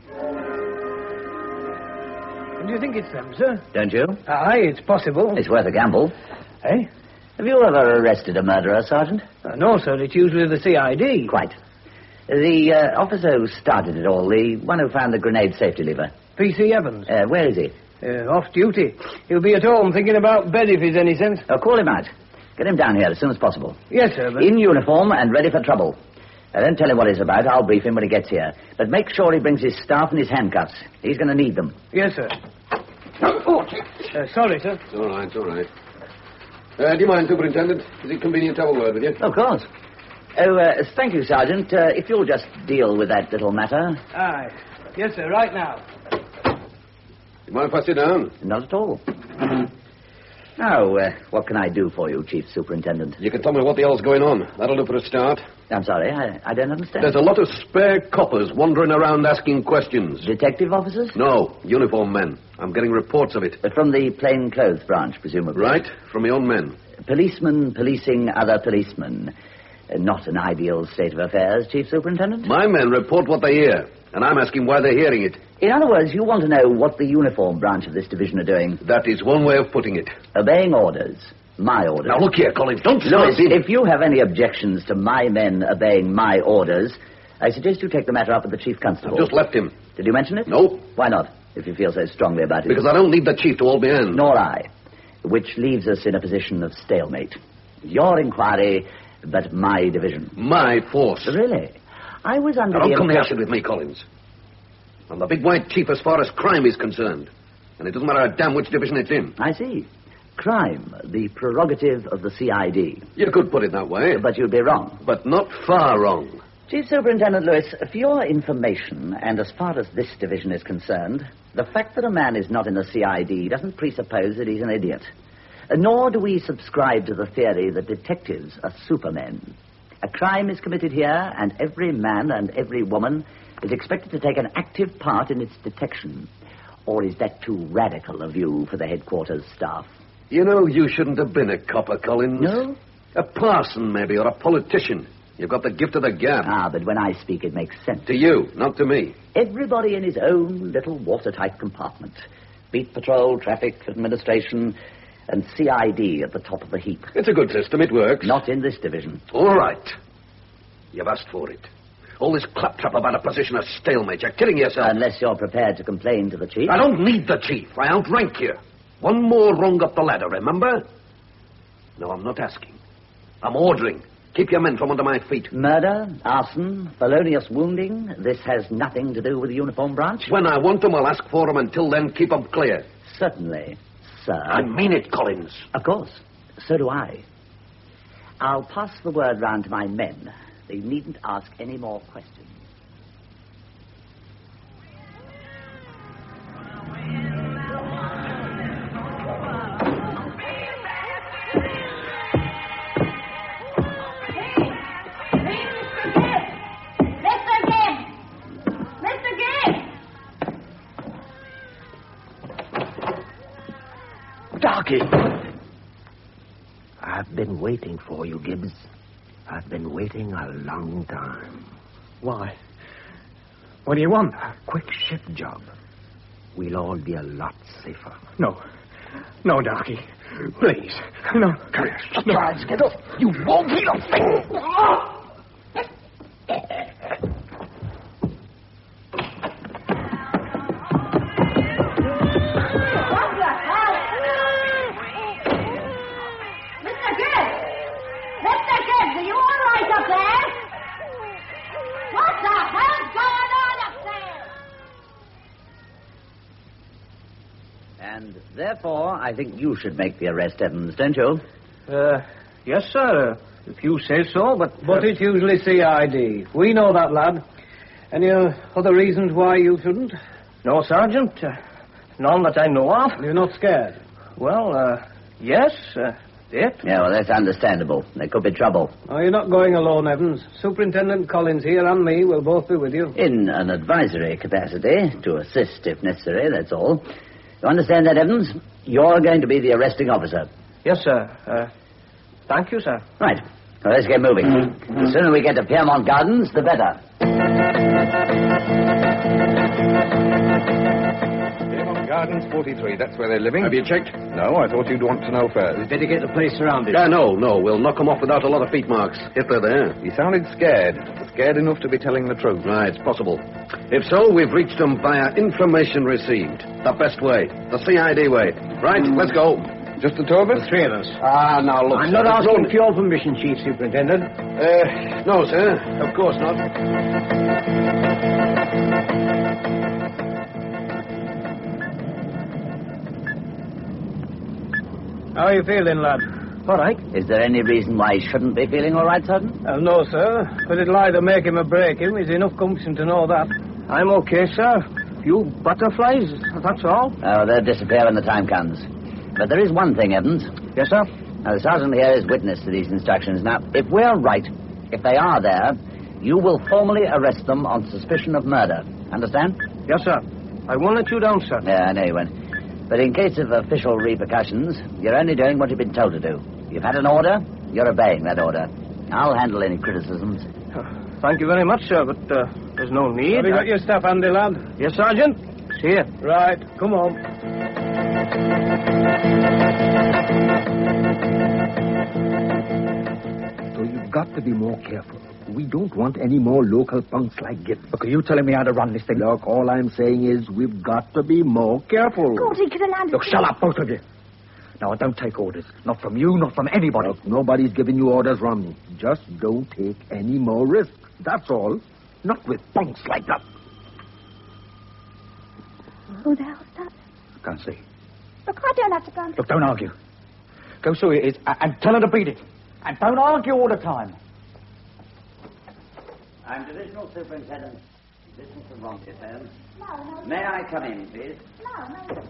Do you think it's them, sir? Don't you? Aye, it's possible. It's worth a gamble. Eh? Have you ever arrested a murderer, Sergeant? Uh, no, sir. It's usually the C I D. Quite. The uh, officer who started it all, the one who found the grenade safety lever. P C Evans. Uh, where is he? Uh, off duty. He'll be at home thinking about bed if he's any sense. Oh, call him out. Get him down here as soon as possible. Yes, sir. But... In uniform and ready for trouble. Uh, don't tell him what he's about. I'll brief him when he gets here. But make sure he brings his staff and his handcuffs. He's going to need them. Yes, sir. Oh, uh, sorry, sir. It's all right, it's all right. Uh, do you mind, Superintendent? Is it convenient to have a word with you? Of course. Oh, uh, thank you, Sergeant. Uh, if you'll just deal with that little matter. Aye. Yes, sir, right now. You mind if I sit down? Not at all. Now, uh, what can I do for you, Chief Superintendent? You can tell me what the hell's going on. That'll do for a start. I'm sorry, I, I don't understand. There's a lot of spare coppers wandering around asking questions. Detective officers? No, uniform men. I'm getting reports of it. But from the plainclothes branch, presumably. Right, from my own men. Policemen policing other policemen. Uh, not an ideal state of affairs, Chief Superintendent. My men report what they hear, and I'm asking why they're hearing it. In other words, you want to know what the uniform branch of this division are doing. That is one way of putting it. Obeying orders. My orders. Now, look here, Collins, don't Lewis, start in. if you have any objections to my men obeying my orders, I suggest you take the matter up with the Chief Constable. I've just left him. Did you mention it? No. Why not, if you feel so strongly about it? Because I don't need the chief to hold me in. Nor I. Which leaves us in a position of stalemate. Your inquiry, but my division. My force. Really? I was under now, the... Don't come impression... here with me, Collins. I'm the big white chief as far as crime is concerned. And it doesn't matter a damn which division it's in. I see. Crime, the prerogative of the C I D. You could put it that way. But you'd be wrong. But not far wrong. Chief Superintendent Lewis, for your information, and as far as this division is concerned, the fact that a man is not in the C I D doesn't presuppose that he's an idiot. Nor do we subscribe to the theory that detectives are supermen. A crime is committed here, and every man and every woman is expected to take an active part in its detection. Or is that too radical a view for the headquarters staff? You know, you shouldn't have been a copper, Collins. No? A parson, maybe, or a politician. You've got the gift of the gab. Ah, but when I speak, it makes sense. To you, not to me. Everybody in his own little watertight compartment. Beat patrol, traffic administration, and C I D at the top of the heap. It's a good system. It works. Not in this division. All right. You've asked for it. All this claptrap about a position of stalemate. You're kidding yourself. Unless you're prepared to complain to the chief. I don't need the chief. I outrank you. One more rung up the ladder, remember? No, I'm not asking. I'm ordering. Keep your men from under my feet. Murder, arson, felonious wounding. This has nothing to do with the uniform branch? When I want them, I'll ask for them. Until then, keep them clear. Certainly, sir. I mean it, Collins. Of course. So do I. I'll pass the word round to my men. They needn't ask any more questions. Darky! I've been waiting for you, Gibbs. I've been waiting a long time. Why? What do you want? A quick shift job. We'll all be a lot safer. No. No, Darky. Please. No. Come here. Surprise, get up. You won't be a thing. And therefore, I think you should make the arrest, Evans, don't you? Uh, yes, sir. If you say so, but... But it's usually C I D. We know that, lad. Any uh, other reasons why you shouldn't? No, Sergeant. Uh, none that I know of. You're not scared? Well, uh, yes. Uh, Yep. Yeah, well, that's understandable. There could be trouble. Oh, you're not going alone, Evans. Superintendent Collins here and me will both be with you. In an advisory capacity, to assist if necessary, that's all. You understand that, Evans? You're going to be the arresting officer. Yes, sir. Uh, thank you, sir. Right. Well, let's get moving. The sooner we get to Piermont Gardens, the better. Piermont Gardens forty-three, that's where they're living. Have you checked? No, I thought you'd want to know first. We'd better get the place surrounded. Yeah, no, no. We'll knock them off without a lot of feet marks, if they're there. He sounded scared. Scared enough to be telling the truth. Right, it's possible. If so, we've reached them via information received. The best way. The C I D way. Right, let's go. Just the two of us? The three of us. Ah, now look, I'm sir, not asking no- for your permission, Chief Superintendent. Uh, no, sir. Of course not. How are you feeling, lad? All right. Is there any reason why he shouldn't be feeling all right, Sergeant? Uh, no, sir. But it'll either make him or break him. He's enough gumption to know that. I'm okay, sir. Few butterflies, that's all. Oh, they'll disappear when the time comes. But there is one thing, Evans. Yes, sir? Now, the sergeant here is witness to these instructions. Now, if we're right, if they are there, you will formally arrest them on suspicion of murder. Understand? Yes, sir. I won't let you down, sir. Yeah, I know you won't. But in case of official repercussions, you're only doing what you've been told to do. You've had an order, you're obeying that order. I'll handle any criticisms. Thank you very much, sir, but uh, there's no need. Have you got your stuff handy, lad? Yes, Sergeant. It's here. Right, come on. So you've got to be more careful. We don't want any more local punks like Gibbs. Look, are you telling me how to run this thing? Look, all I'm saying is we've got to be more careful. Gordy, to the land. Look, shut up, both of you. No, I don't take orders. Not from you, not from anybody. Look, nobody's giving you orders, Romney. Just don't take any more risks. That's all. Not with punks like that. Who the hell's that? I can't see. Look, I don't have to go. Look, don't argue. Go see who it is and, and tell her to beat it. And don't argue all the time. I'm Divisional Superintendent. Business of Romney Affairs. No, no. May I come in, please? No, no.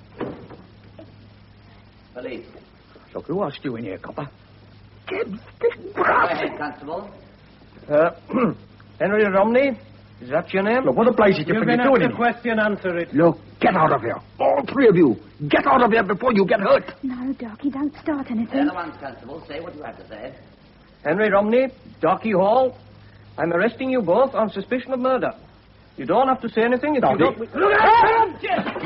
Police. Look, who asked you in here, copper? Gibbs, Go ahead, Constable. Uh, Henry Romney? Is that your name? Look, what the blazes you You've think been you're asked doing a in question, answer it. Look, get out of here. All three of you. Get out of here before you get hurt. No, Docky, don't start They're anything. the ones, Constable. Say what you have to say. Henry Romney, Docky Hall. I'm arresting you both on suspicion of murder. You don't have to say anything if you don't... Look out!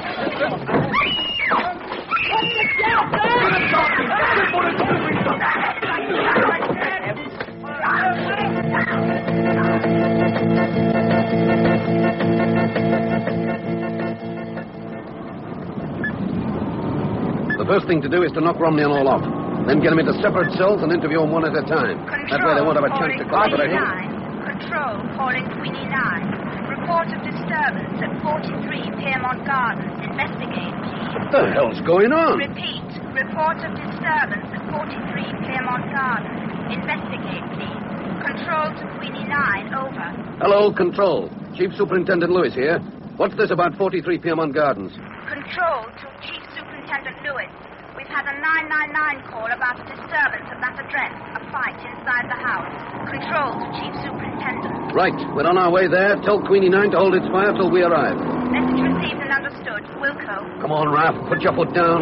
The first thing to do is to knock Romney and all off. Then get them into separate cells and interview them one at a time. That way they won't have a chance to collaborate. Control calling Queenie nine. Report of disturbance at forty-three Piermont Gardens. Investigate, please. What the hell's going on? Repeat. Report of disturbance at forty-three Piermont Gardens. Investigate, please. Control to Queenie nine. Over. Hello, Control. Chief Superintendent Lewis here. What's this about forty-three Piermont Gardens? Control to Chief Superintendent Lewis. We've had a nine nine nine call about a disturbance at that address. A fight inside the house. Control to Chief Superintendent. Right. We're on our way there. Tell Queenie nine to hold its fire till we arrive. Message received and understood. Wilco. Come on, Raph. Put your foot down.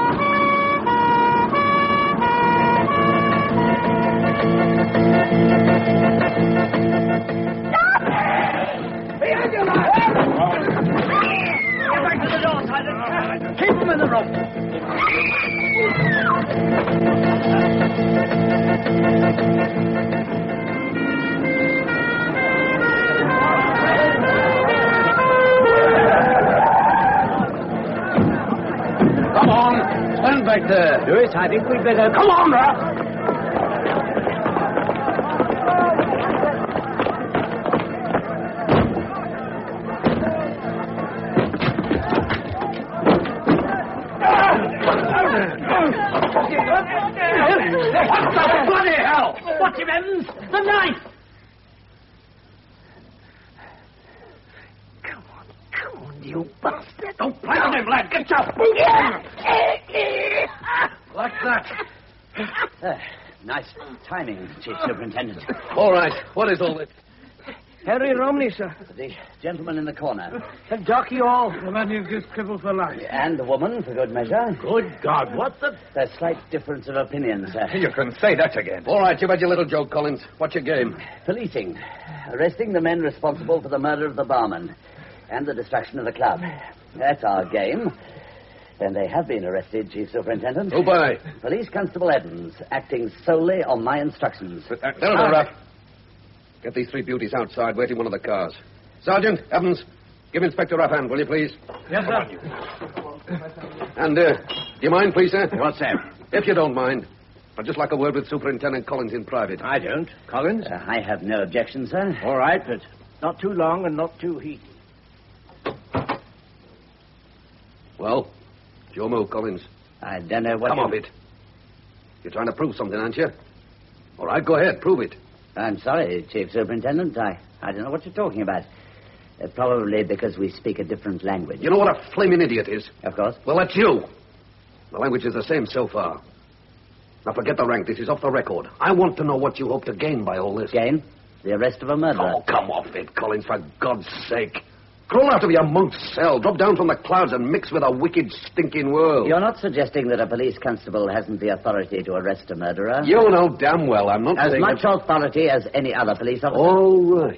Behind you, lad! Get back to the door, Sergeant. Keep them in the rope. Come on. Stand back there. Lewis, I think we'd better... Come on, Raph. What the bloody hell? What's him, Evans? The knife! Come on, come on, you bastard. Don't play on him, lad. Get your... Like that. Uh, nice timing, Chief Superintendent. All right. What is all this? Harry Romney, sir. The gentleman in the corner. And Darky Hall, the man you've just crippled for life. And the woman, for good measure. Good God, what the... A slight difference of opinion, sir. You can say that again. All right, you've had your little joke, Collins. What's your game? Policing. Arresting the men responsible for the murder of the barman and the destruction of the club. That's our game. And they have been arrested, Chief Superintendent. Who by? Police Constable Evans, acting solely on my instructions. Uh, That'll do, Ruff. Get these three beauties outside, waiting one of the cars. Sergeant, Evans, give Inspector Ruff a hand, will you, please? Yes, sir. And, uh, do you mind, please, sir? What's that? If you don't mind, I'd just like a word with Superintendent Collins in private. I don't. Collins? Uh, I have no objection, sir. All right, but not too long and not too heated. Well, it's your move, Collins. I don't know what Come you... off it. You're trying to prove something, aren't you? All right, go ahead, prove it. I'm sorry, Chief Superintendent. I, I don't know what you're talking about. Uh, probably because we speak a different language. You know what a flaming idiot is? Of course. Well, that's you. The language is the same so far. Now, forget the rank. This is off the record. I want to know what you hope to gain by all this. Gain? The arrest of a murderer. Oh, come off it, Collins, for God's sake. Crawl out of your monk's cell, drop down from the clouds and mix with a wicked, stinking world. You're not suggesting that a police constable hasn't the authority to arrest a murderer? You know damn well I'm not As saying... much that... authority as any other police officer. All right.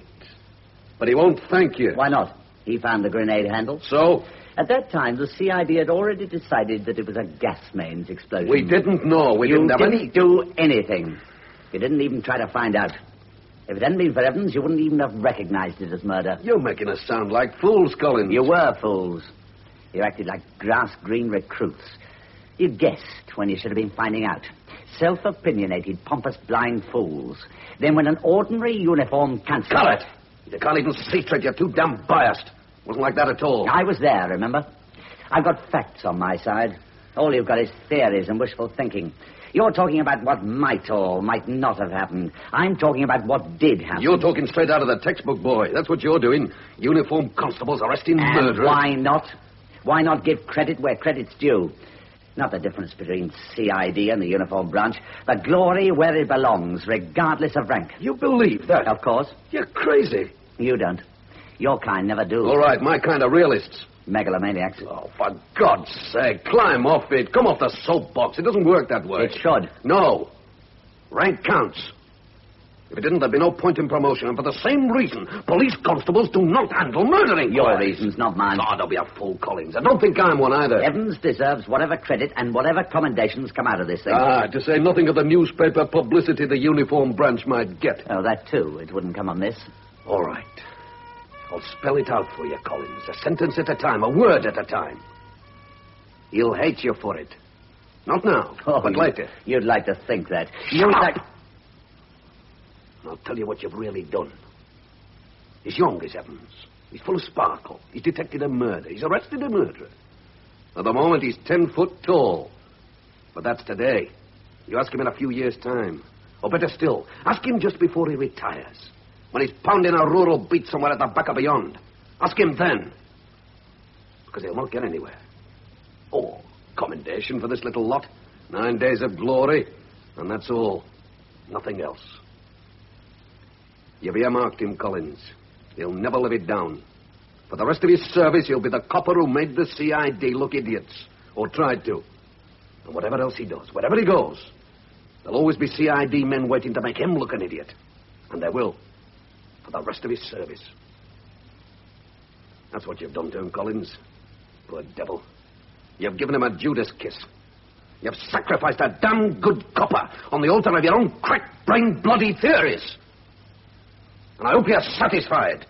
But he won't thank you. Why not? He found the grenade handle. So? At that time, the C I D had already decided that it was a gas mains explosion. We didn't know. We you didn't have didn't any... do anything. You didn't even try to find out. If it hadn't been for Evans, you wouldn't even have recognized it as murder. You're making us sound like fools, Collins. You were fools. You acted like grass-green recruits. You guessed when you should have been finding out. Self-opinionated, pompous, blind fools. Then when an ordinary uniformed constable... Cut it! You can't even see straight. You're too damn biased. Wasn't like that at all. I was there, remember? I've got facts on my side. All you've got is theories and wishful thinking. You're talking about what might or might not have happened. I'm talking about what did happen. You're talking straight out of the textbook, boy. That's what you're doing. Uniformed constables arresting and murderers. Why not? Why not give credit where credit's due? Not the difference between C I D and the uniform branch, but glory where it belongs, regardless of rank. You believe that? Of course. You're crazy. You don't. Your kind never do. All right, my kind of realists. Megalomaniacs. Oh, for God's sake, climb off it. Come off the soapbox. It doesn't work that way. It should. No. Rank counts. If it didn't, there'd be no point in promotion. And for the same reason, police constables do not handle murdering. Your reasons, not mine. Oh, don't be a fool, Collins. I don't think I'm one either. Evans deserves whatever credit and whatever commendations come out of this thing. Ah, to say nothing of the newspaper publicity the uniform branch might get. Oh, that too. It wouldn't come amiss. All right. I'll spell it out for you, Collins. A sentence at a time, a word at a time. He'll hate you for it. Not now, oh, but later. You'd like to think that. You'd like... I'll tell you what you've really done. He's young, is Evans. He's full of sparkle. He's detected a murder. He's arrested a murderer. At the moment, he's ten foot tall. But that's today. You ask him in a few years' time. Or better still, ask him just before he retires. When he's pounding a rural beat somewhere at the back of beyond. Ask him then. Because he'll not get anywhere. Oh, commendation for this little lot. Nine days of glory. And that's all. Nothing else. You've earmarked him, Collins. He'll never live it down. For the rest of his service, he'll be the copper who made the C I D look idiots. Or tried to. And whatever else he does, wherever he goes, there'll always be C I D men waiting to make him look an idiot. And there will. For the rest of his service. That's what you've done to him, Collins. Poor devil. You've given him a Judas kiss. You've sacrificed a damn good copper on the altar of your own crack-brained bloody theories. And I hope you're satisfied.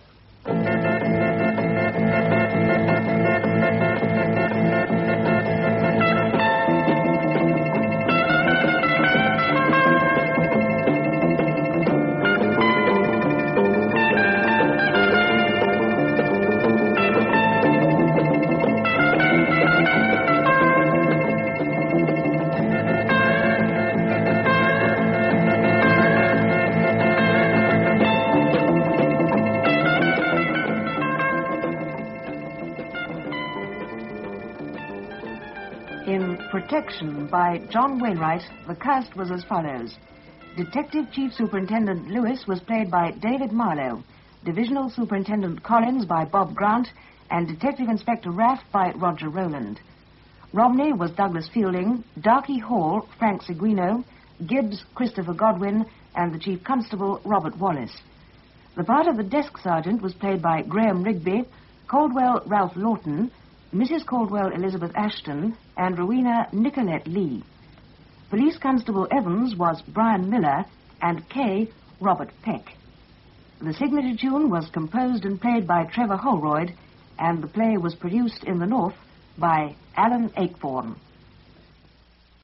Protection by John Wainwright. The cast was as follows. Detective Chief Superintendent Lewis was played by David Marlowe, Divisional Superintendent Collins by Bob Grant, and Detective Inspector Raff by Roger Rowland. Romney was Douglas Fielding, Darky Hall, Frank Seguino, Gibbs, Christopher Godwin, and the Chief Constable, Robert Wallace. The part of the desk sergeant was played by Graham Rigby, Caldwell Ralph Lawton, Missus Caldwell Elizabeth Ashton, and Rowena Nicolette Lee. Police Constable Evans was Brian Miller, and Kay, Robert Peck. The signature tune was composed and played by Trevor Holroyd, and the play was produced in the North by Alan Ayckbourn.